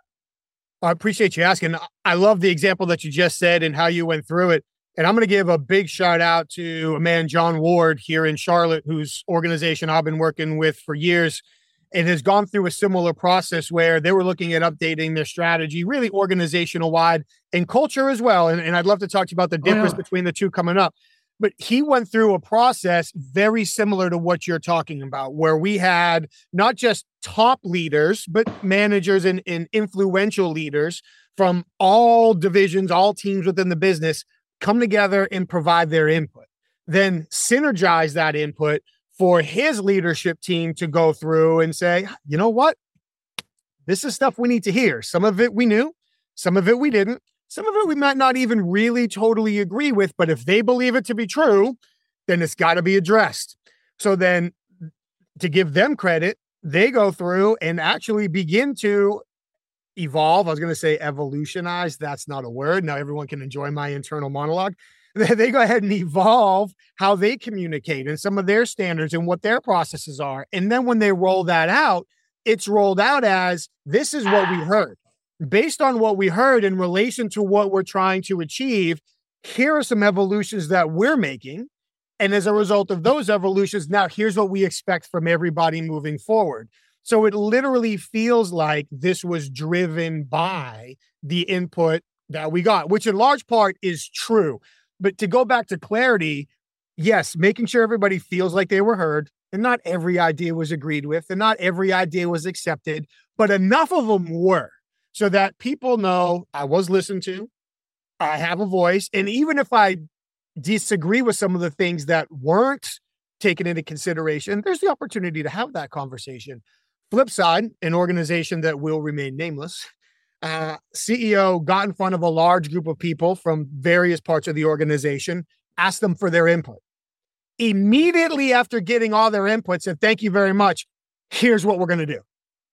I appreciate you asking. I love the example that you just said and how you went through it. And I'm going to give a big shout out to a man, John Ward, here in Charlotte, whose organization I've been working with for years. It has gone through a similar process where they were looking at updating their strategy, really organizational wide and culture as well. And I'd love to talk to you about the difference between the two coming up. But he went through a process very similar to what you're talking about, where we had not just top leaders, but managers and influential leaders from all divisions, all teams within the business come together and provide their input, then synergize that input for his leadership team to go through and say, you know what? This is stuff we need to hear. Some of it we knew, some of it we didn't. Some of it we might not even really totally agree with, but if they believe it to be true, then it's got to be addressed. So then to give them credit, they go through and actually begin to evolve. I was going to say evolutionize. That's not a word. Now everyone can enjoy my internal monologue. They go ahead and evolve how they communicate and some of their standards and what their processes are. And then when they roll that out, it's rolled out as, this is what we heard. Based on what we heard in relation to what we're trying to achieve, here are some evolutions that we're making. And as a result of those evolutions, now here's what we expect from everybody moving forward. So it literally feels like this was driven by the input that we got, which in large part is true. But to go back to clarity, yes, making sure everybody feels like they were heard, and not every idea was agreed with, and not every idea was accepted, but enough of them were, so that people know I was listened to, I have a voice, and even if I disagree with some of the things that weren't taken into consideration, there's the opportunity to have that conversation. Flip side, an organization that will remain nameless, CEO got in front of a large group of people from various parts of the organization, asked them for their input. Immediately after getting all their input, said, thank you very much. Here's what we're going to do.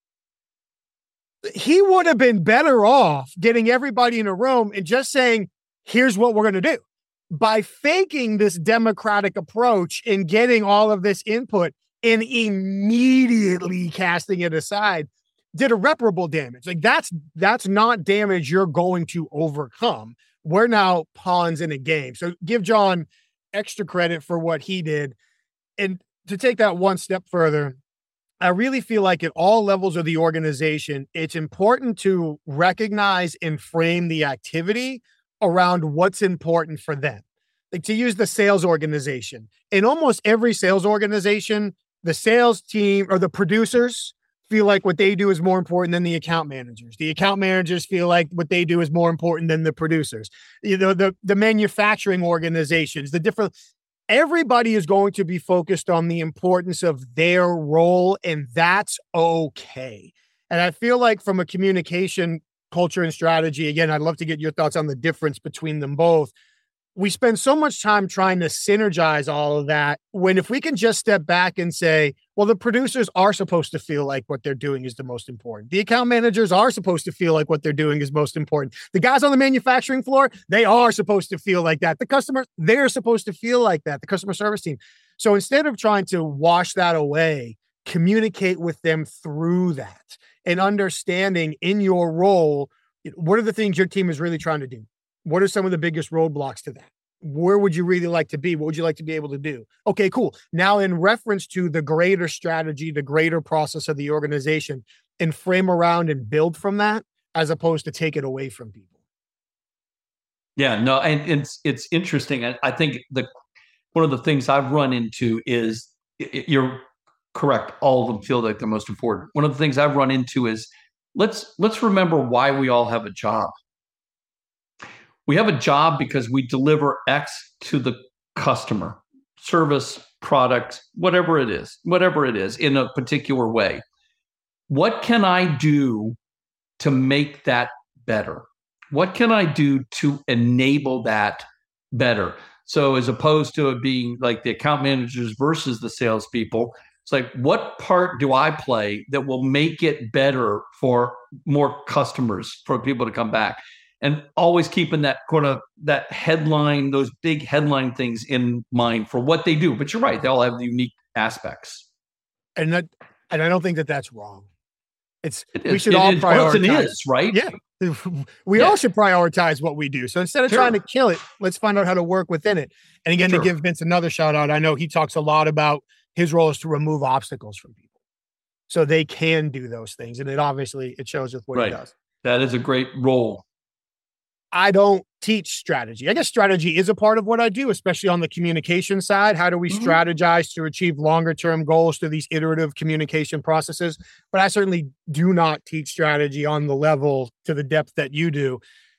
He would have been better off getting everybody in a room and just saying, here's what we're going to do. by faking this democratic approach and getting all of this input and immediately casting it aside did irreparable damage. Like that's not damage you're going to overcome. We're now pawns in a game. So give John extra credit for what he did. And to take that one step further, I really feel like at all levels of the organization, it's important to recognize and frame the activity around what's important for them. Like to use the sales organization. In almost every sales organization, the sales team or the producers feel like what they do is more important than the account managers. The account managers feel like what they do is more important than the producers. You know, the manufacturing organizations, everybody is going to be focused on the importance of their role, and that's okay. And I feel like from a communication culture and strategy, again, I'd love to get your thoughts on the difference between them both. We spend so much time trying to synergize all of that when if we can just step back and say, well, the producers are supposed to feel like what they're doing is the most important. The account managers are supposed to feel like what they're doing is most important. The guys on the manufacturing floor, they are supposed to feel like that. The customers, they're supposed to feel like that. The customer service team. So instead of trying to wash that away, communicate with them through that and understanding in your role, what are the things your team is really trying to do? What are some of the biggest roadblocks to that? Where would you really like to be? What would you like to be able to do? Okay, cool. Now, in reference to the greater strategy, the greater process of the organization, and frame around and build from that, as opposed to take it away from people. Yeah, no, and it's interesting. I think one of the things I've run into is you're correct. All of them feel like they're most important. One of the things I've run into is let's remember why we all have a job. We have a job because we deliver X to the customer, service, product, whatever it is, in a particular way. What can I do to make that better? What can I do to enable that better? So as opposed to it being like the account managers versus the salespeople, it's like, what part do I play that will make it better for more customers, for people to come back? And always keeping that that headline, those big headline things in mind for what they do. But you're right; they all have the unique aspects. And I don't think that that's wrong. We should all prioritize. It is, right? Yeah, we all should prioritize what we do. So instead of trying to kill it, let's find out how to work within it. And again, to give Vince another shout out, I know he talks a lot about his role is to remove obstacles from people, so they can do those things. And it shows with what he does. That is a great role. I don't teach strategy. I guess strategy is a part of what I do, especially on the communication side. How do we strategize to achieve longer term goals through these iterative communication processes? But I certainly do not teach strategy on the level to the depth that you do.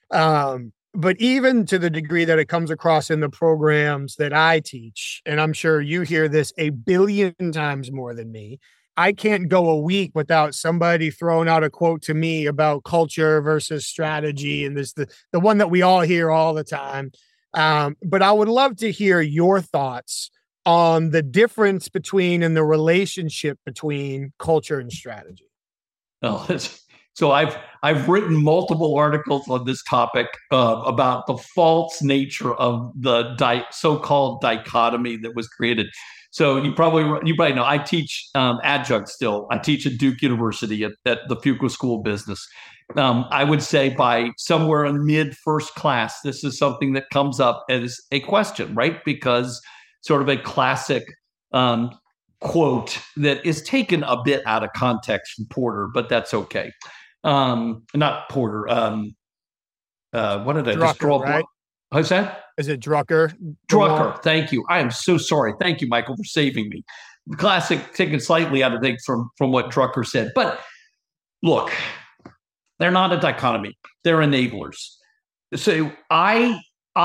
But even to the degree that it comes across in the programs that I teach, and I'm sure you hear this a billion times more than me, I can't go a week without somebody throwing out a quote to me about culture versus strategy. And this the one that we all hear all the time. But I would love to hear your thoughts on the difference between and the relationship between culture and strategy. Oh, so I've written multiple articles on this topic about the false nature of the so-called dichotomy that was created. So you probably know I teach adjunct still. I teach at Duke University at the Fuqua School of Business. I would say by somewhere in mid first class, this is something that comes up as a question, right? Because sort of a classic quote that is taken a bit out of context from Porter, but that's okay. Not Porter. What did I just draw? Right? What's that? Is it Drucker? Drucker. Thank you. I am so sorry. Thank you, Michael, for saving me. Classic, taken slightly out of things from what Drucker said. But look, they're not a dichotomy. They're enablers. So I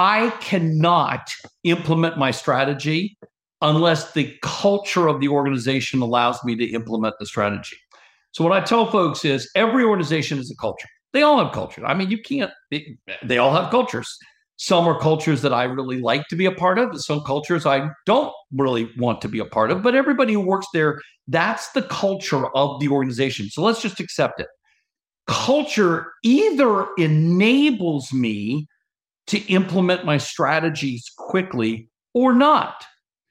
cannot implement my strategy unless the culture of the organization allows me to implement the strategy. So what I tell folks is every organization is a culture. They all have culture. I mean, they all have cultures. Some are cultures that I really like to be a part of, and some cultures I don't really want to be a part of. But everybody who works there, that's the culture of the organization. So let's just accept it. Culture either enables me to implement my strategies quickly or not.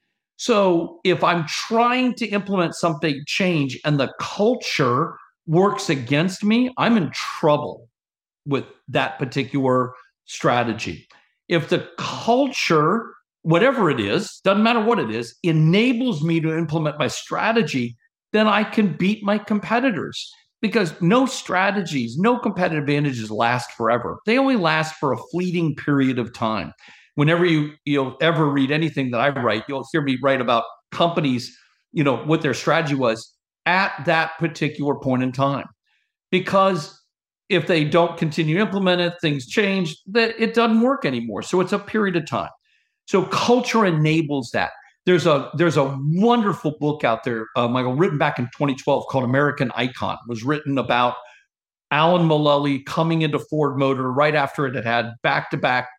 So if I'm trying to implement something change and the culture works against me, I'm in trouble with that particular strategy. If the culture, whatever it is, doesn't matter what it is, enables me to implement my strategy, then I can beat my competitors. Because no strategies, no competitive advantages last forever. They only last for a fleeting period of time. Whenever you'll ever read anything that I write, you'll hear me write about companies, what their strategy was at that particular point in time. Because if they don't continue to implement it, things change, that it doesn't work anymore. So it's a period of time. So culture enables that. There's a wonderful book out there, Michael, written back in 2012 called American Icon. It was written about Alan Mulally coming into Ford Motor right after it had back-to-back,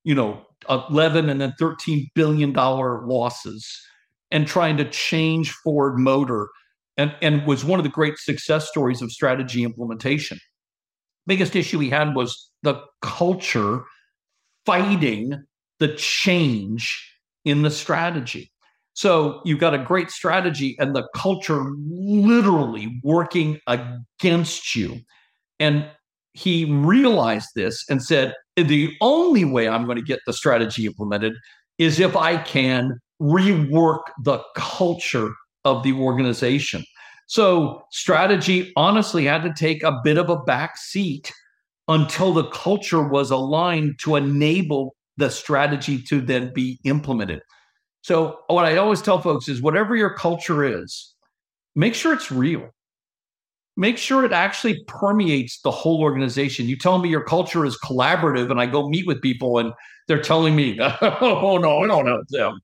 11 and then $13 billion losses, and trying to change Ford Motor, and was one of the great success stories of strategy implementation. Biggest issue he had was the culture fighting the change in the strategy. So you've got a great strategy and the culture literally working against you. And he realized this and said, the only way I'm going to get the strategy implemented is if I can rework the culture of the organization. So strategy honestly had to take a bit of a back seat until the culture was aligned to enable the strategy to then be implemented. So what I always tell folks is whatever your culture is, make sure it's real. Make sure it actually permeates the whole organization. You tell me your culture is collaborative and I go meet with people and they're telling me, oh, no, I don't know them.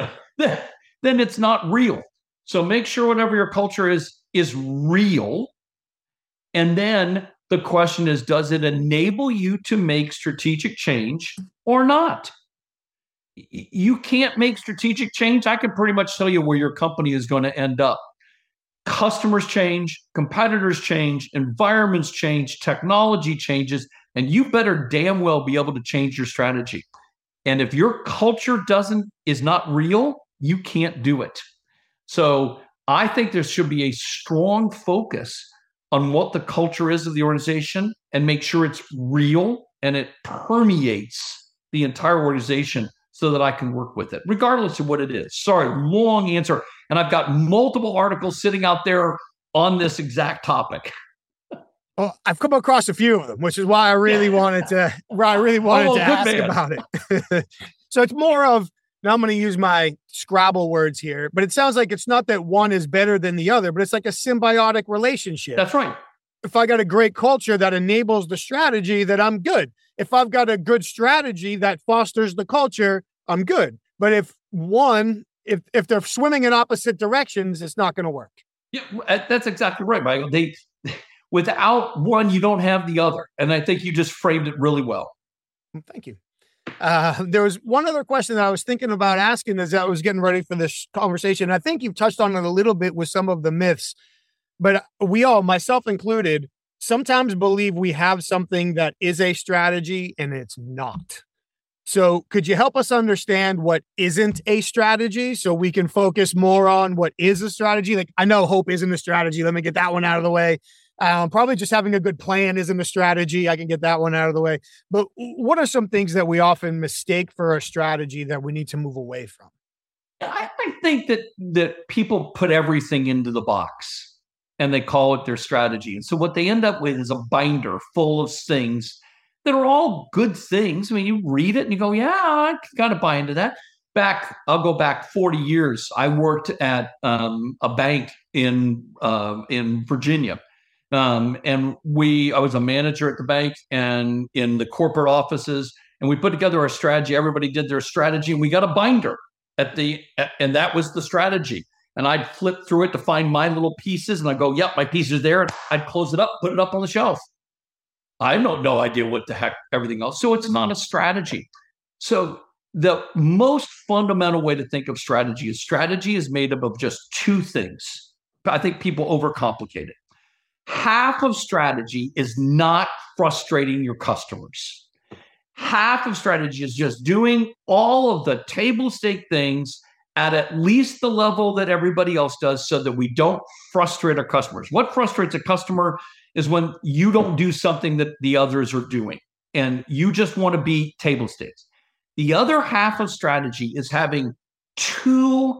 Then it's not real. So make sure whatever your culture is real. And then the question is, does it enable you to make strategic change or not? You can't make strategic change. I can pretty much tell you where your company is going to end up. Customers change, competitors change, environments change, technology changes, and you better damn well be able to change your strategy. And if your culture is not real, you can't do it. So I think there should be a strong focus on what the culture is of the organization and make sure it's real and it permeates the entire organization so that I can work with it, regardless of what it is. Sorry, long answer. And I've got multiple articles sitting out there on this exact topic. Well, I've come across a few of them, which is why I really wanted to ask about it. So it's more of, now I'm going to use my Scrabble words here, but it sounds like it's not that one is better than the other, but it's like a symbiotic relationship. That's right. If I got a great culture that enables the strategy, that I'm good. If I've got a good strategy that fosters the culture, I'm good. But if they're swimming in opposite directions, it's not going to work. Yeah, that's exactly right, Michael. Without one, you don't have the other. And I think you just framed it really well. Thank you. There was one other question that I was thinking about asking as I was getting ready for this conversation. I think you've touched on it a little bit with some of the myths, but we all, myself included, sometimes believe we have something that is a strategy and it's not. So could you help us understand what isn't a strategy so we can focus more on what is a strategy? Like, I know hope isn't a strategy. Let me get that one out of the way. Probably just having a good plan isn't a strategy. I can get that one out of the way. But what are some things that we often mistake for a strategy that we need to move away from? I think that people put everything into the box and they call it their strategy. And so what they end up with is a binder full of things that are all good things. I mean, you read it and you go, yeah, I got to buy into that. I'll go back 40 years. I worked at a bank in Virginia. I was a manager at the bank and in the corporate offices, and we put together our strategy. Everybody did their strategy, and we got a binder and that was the strategy. And I'd flip through it to find my little pieces, and I go, yep, my piece is there. And I'd close it up, put it up on the shelf. I have no idea what the heck everything else. So it's not a strategy. So the most fundamental way to think of strategy is made up of just two things. I think people overcomplicate it. Half of strategy is not frustrating your customers. Half of strategy is just doing all of the table stake things at least the level that everybody else does so that we don't frustrate our customers. What frustrates a customer is when you don't do something that the others are doing and you just want to be table stakes. The other half of strategy is having 2,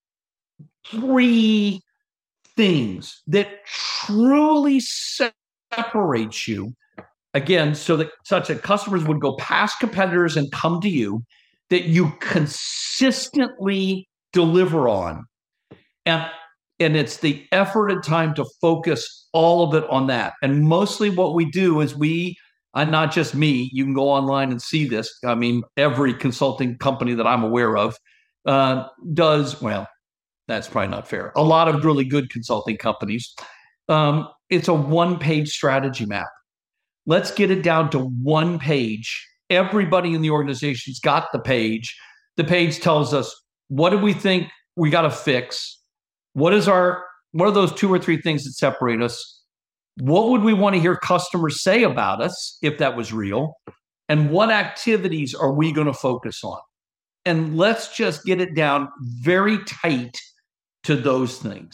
3 things that truly separate you, again, so that such that customers would go past competitors and come to you, that you consistently deliver on. And it's the effort and time to focus all of it on that. And mostly what we do is not just me, you can go online and see this. I mean, every consulting company that I'm aware of does, well, that's probably not fair. A lot of really good consulting companies. It's a 1-page strategy map. Let's get it down to 1 page. Everybody in the organization's got the page. The page tells us, what do we think we got to fix? What are those 2 or 3 things that separate us? What would we want to hear customers say about us if that was real? And what activities are we going to focus on? And let's just get it down very tight to those things.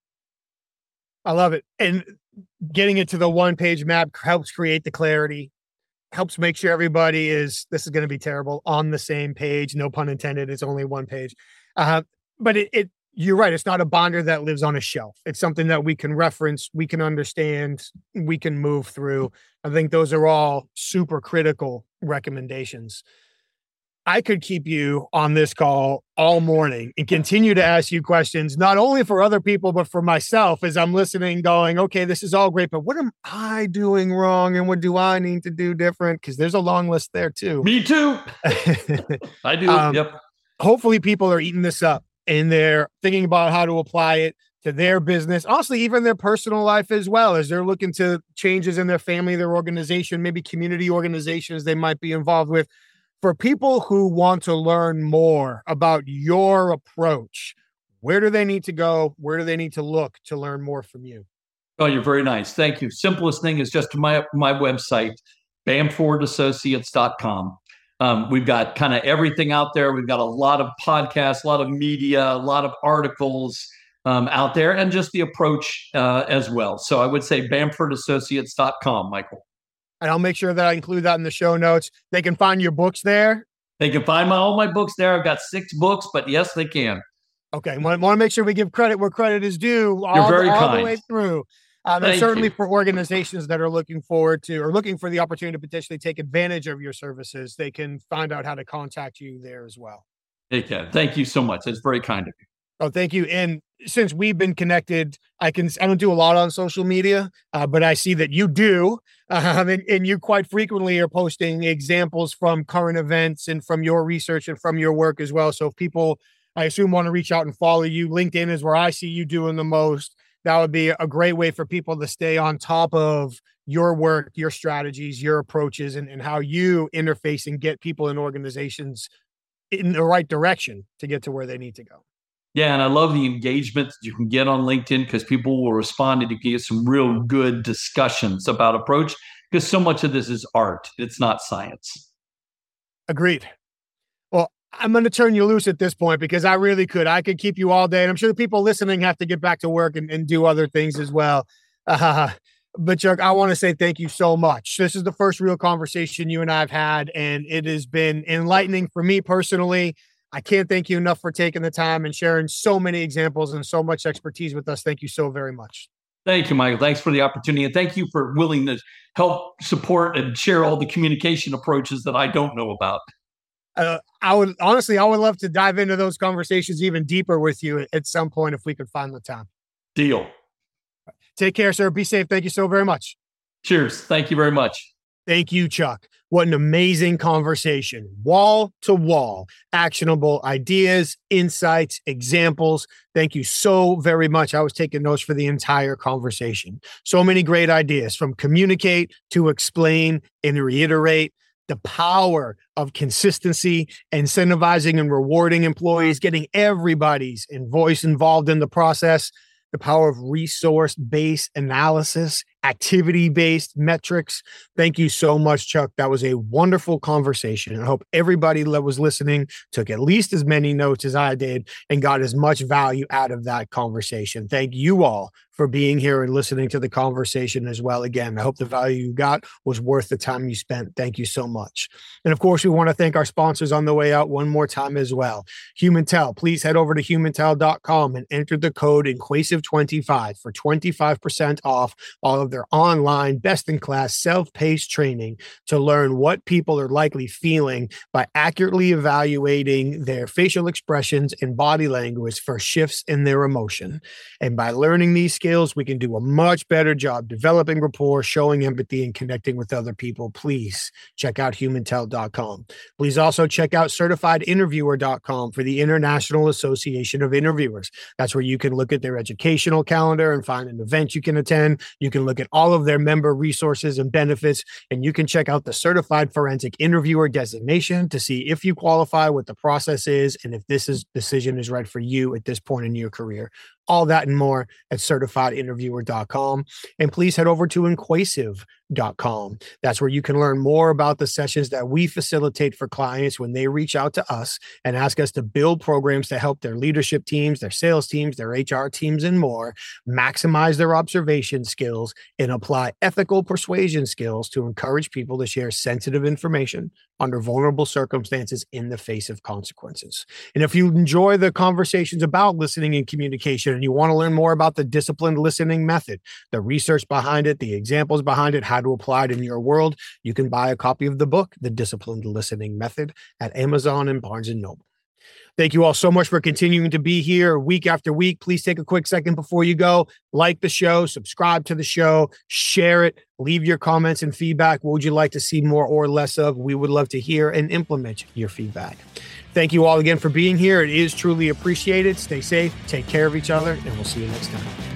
I love it. And getting it to the 1-page map helps create the clarity, helps make sure everybody this is going to be terrible, on the same page. No pun intended. It's only 1 page. But you're right. It's not a binder that lives on a shelf. It's something that we can reference, we can understand, we can move through. I think those are all super critical recommendations. I could keep you on this call all morning and continue to ask you questions, not only for other people, but for myself as I'm listening, going, okay, this is all great, but what am I doing wrong? And what do I need to do different? Because there's a long list there too. Me too. I do. Yep. Hopefully people are eating this up and they're thinking about how to apply it to their business, honestly, even their personal life as well, as they're looking to changes in their family, their organization, maybe community organizations they might be involved with. For people who want to learn more about your approach, where do they need to go? Where do they need to look to learn more from you? Oh, you're very nice. Thank you. Simplest thing is just my website, bamfordassociates.com. We've got kind of everything out there. We've got a lot of podcasts, a lot of media, a lot of articles out there, and just the approach as well. So I would say bamfordassociates.com, Michael. And I'll make sure that I include that in the show notes. They can find your books there. They can find all my books there. I've got 6 books, but yes, they can. Okay. Want to make sure we give credit where credit is due all the way through. And certainly for organizations that are looking for the opportunity to potentially take advantage of your services, they can find out how to contact you there as well. They can. Thank you so much. That's very kind of you. Oh, thank you. And since we've been connected, I don't do a lot on social media, but I see that you do. And you quite frequently are posting examples from current events and from your research and from your work as well. So if people, I assume, want to reach out and follow you, LinkedIn is where I see you doing the most. That would be a great way for people to stay on top of your work, your strategies, your approaches, and how you interface and get people in organizations in the right direction to get to where they need to go. Yeah, and I love the engagement that you can get on LinkedIn because people will respond and you can get some real good discussions about approach because so much of this is art. It's not science. Agreed. Well, I'm going to turn you loose at this point because I could keep you all day. And I'm sure the people listening have to get back to work and do other things as well. But Chuck, I want to say thank you so much. This is the first real conversation you and I have had, and it has been enlightening for me personally. I can't thank you enough for taking the time and sharing so many examples and so much expertise with us. Thank you so very much. Thank you, Michael. Thanks for the opportunity. And thank you for willing to help support and share all the communication approaches that I don't know about. I would love to dive into those conversations even deeper with you at some point if we could find the time. Deal. Take care, sir. Be safe. Thank you so very much. Cheers. Thank you very much. Thank you, Chuck. What an amazing conversation. Wall to wall, actionable ideas, insights, examples. Thank you so very much. I was taking notes for the entire conversation. So many great ideas, from communicate to explain and reiterate. The power of consistency, incentivizing and rewarding employees, getting everybody's voice involved in the process. The power of resource-based analysis activity-based metrics. Thank you so much, Chuck. That was a wonderful conversation. I hope everybody that was listening took at least as many notes as I did and got as much value out of that conversation. Thank you all for being here and listening to the conversation as well. Again, I hope the value you got was worth the time you spent. Thank you so much. And of course, we want to thank our sponsors on the way out one more time as well. HumanTel, please head over to humantel.com and enter the code INQUASIVE25 for 25% off all of their online best-in-class self-paced training to learn what people are likely feeling by accurately evaluating their facial expressions and body language for shifts in their emotion. And by learning these skills, we can do a much better job developing rapport, showing empathy, and connecting with other people. Please check out humantel.com. Please also check out certifiedinterviewer.com for the International Association of Interviewers. That's where you can look at their educational calendar and find an event you can attend. You can look at all of their member resources and benefits, and you can check out the Certified Forensic Interviewer designation to see if you qualify, what the process is, and if this decision is right for you at this point in your career. All that and more at certifiedinterviewer.com. And please head over to INQUASIVE.com. That's where you can learn more about the sessions that we facilitate for clients when they reach out to us and ask us to build programs to help their leadership teams, their sales teams, their HR teams, and more maximize their observation skills and apply ethical persuasion skills to encourage people to share sensitive information under vulnerable circumstances in the face of consequences. And if you enjoy the conversations about listening and communication, and you want to learn more about the disciplined listening method, the research behind it, the examples behind it, how to apply it in your world, you can buy a copy of the book, The Disciplined Listening Method, at Amazon and Barnes & Noble. Thank you all so much for continuing to be here week after week. Please take a quick second before you go. Like the show, subscribe to the show, share it, leave your comments and feedback. What would you like to see more or less of? We would love to hear and implement your feedback. Thank you all again for being here. It is truly appreciated. Stay safe, take care of each other, and we'll see you next time.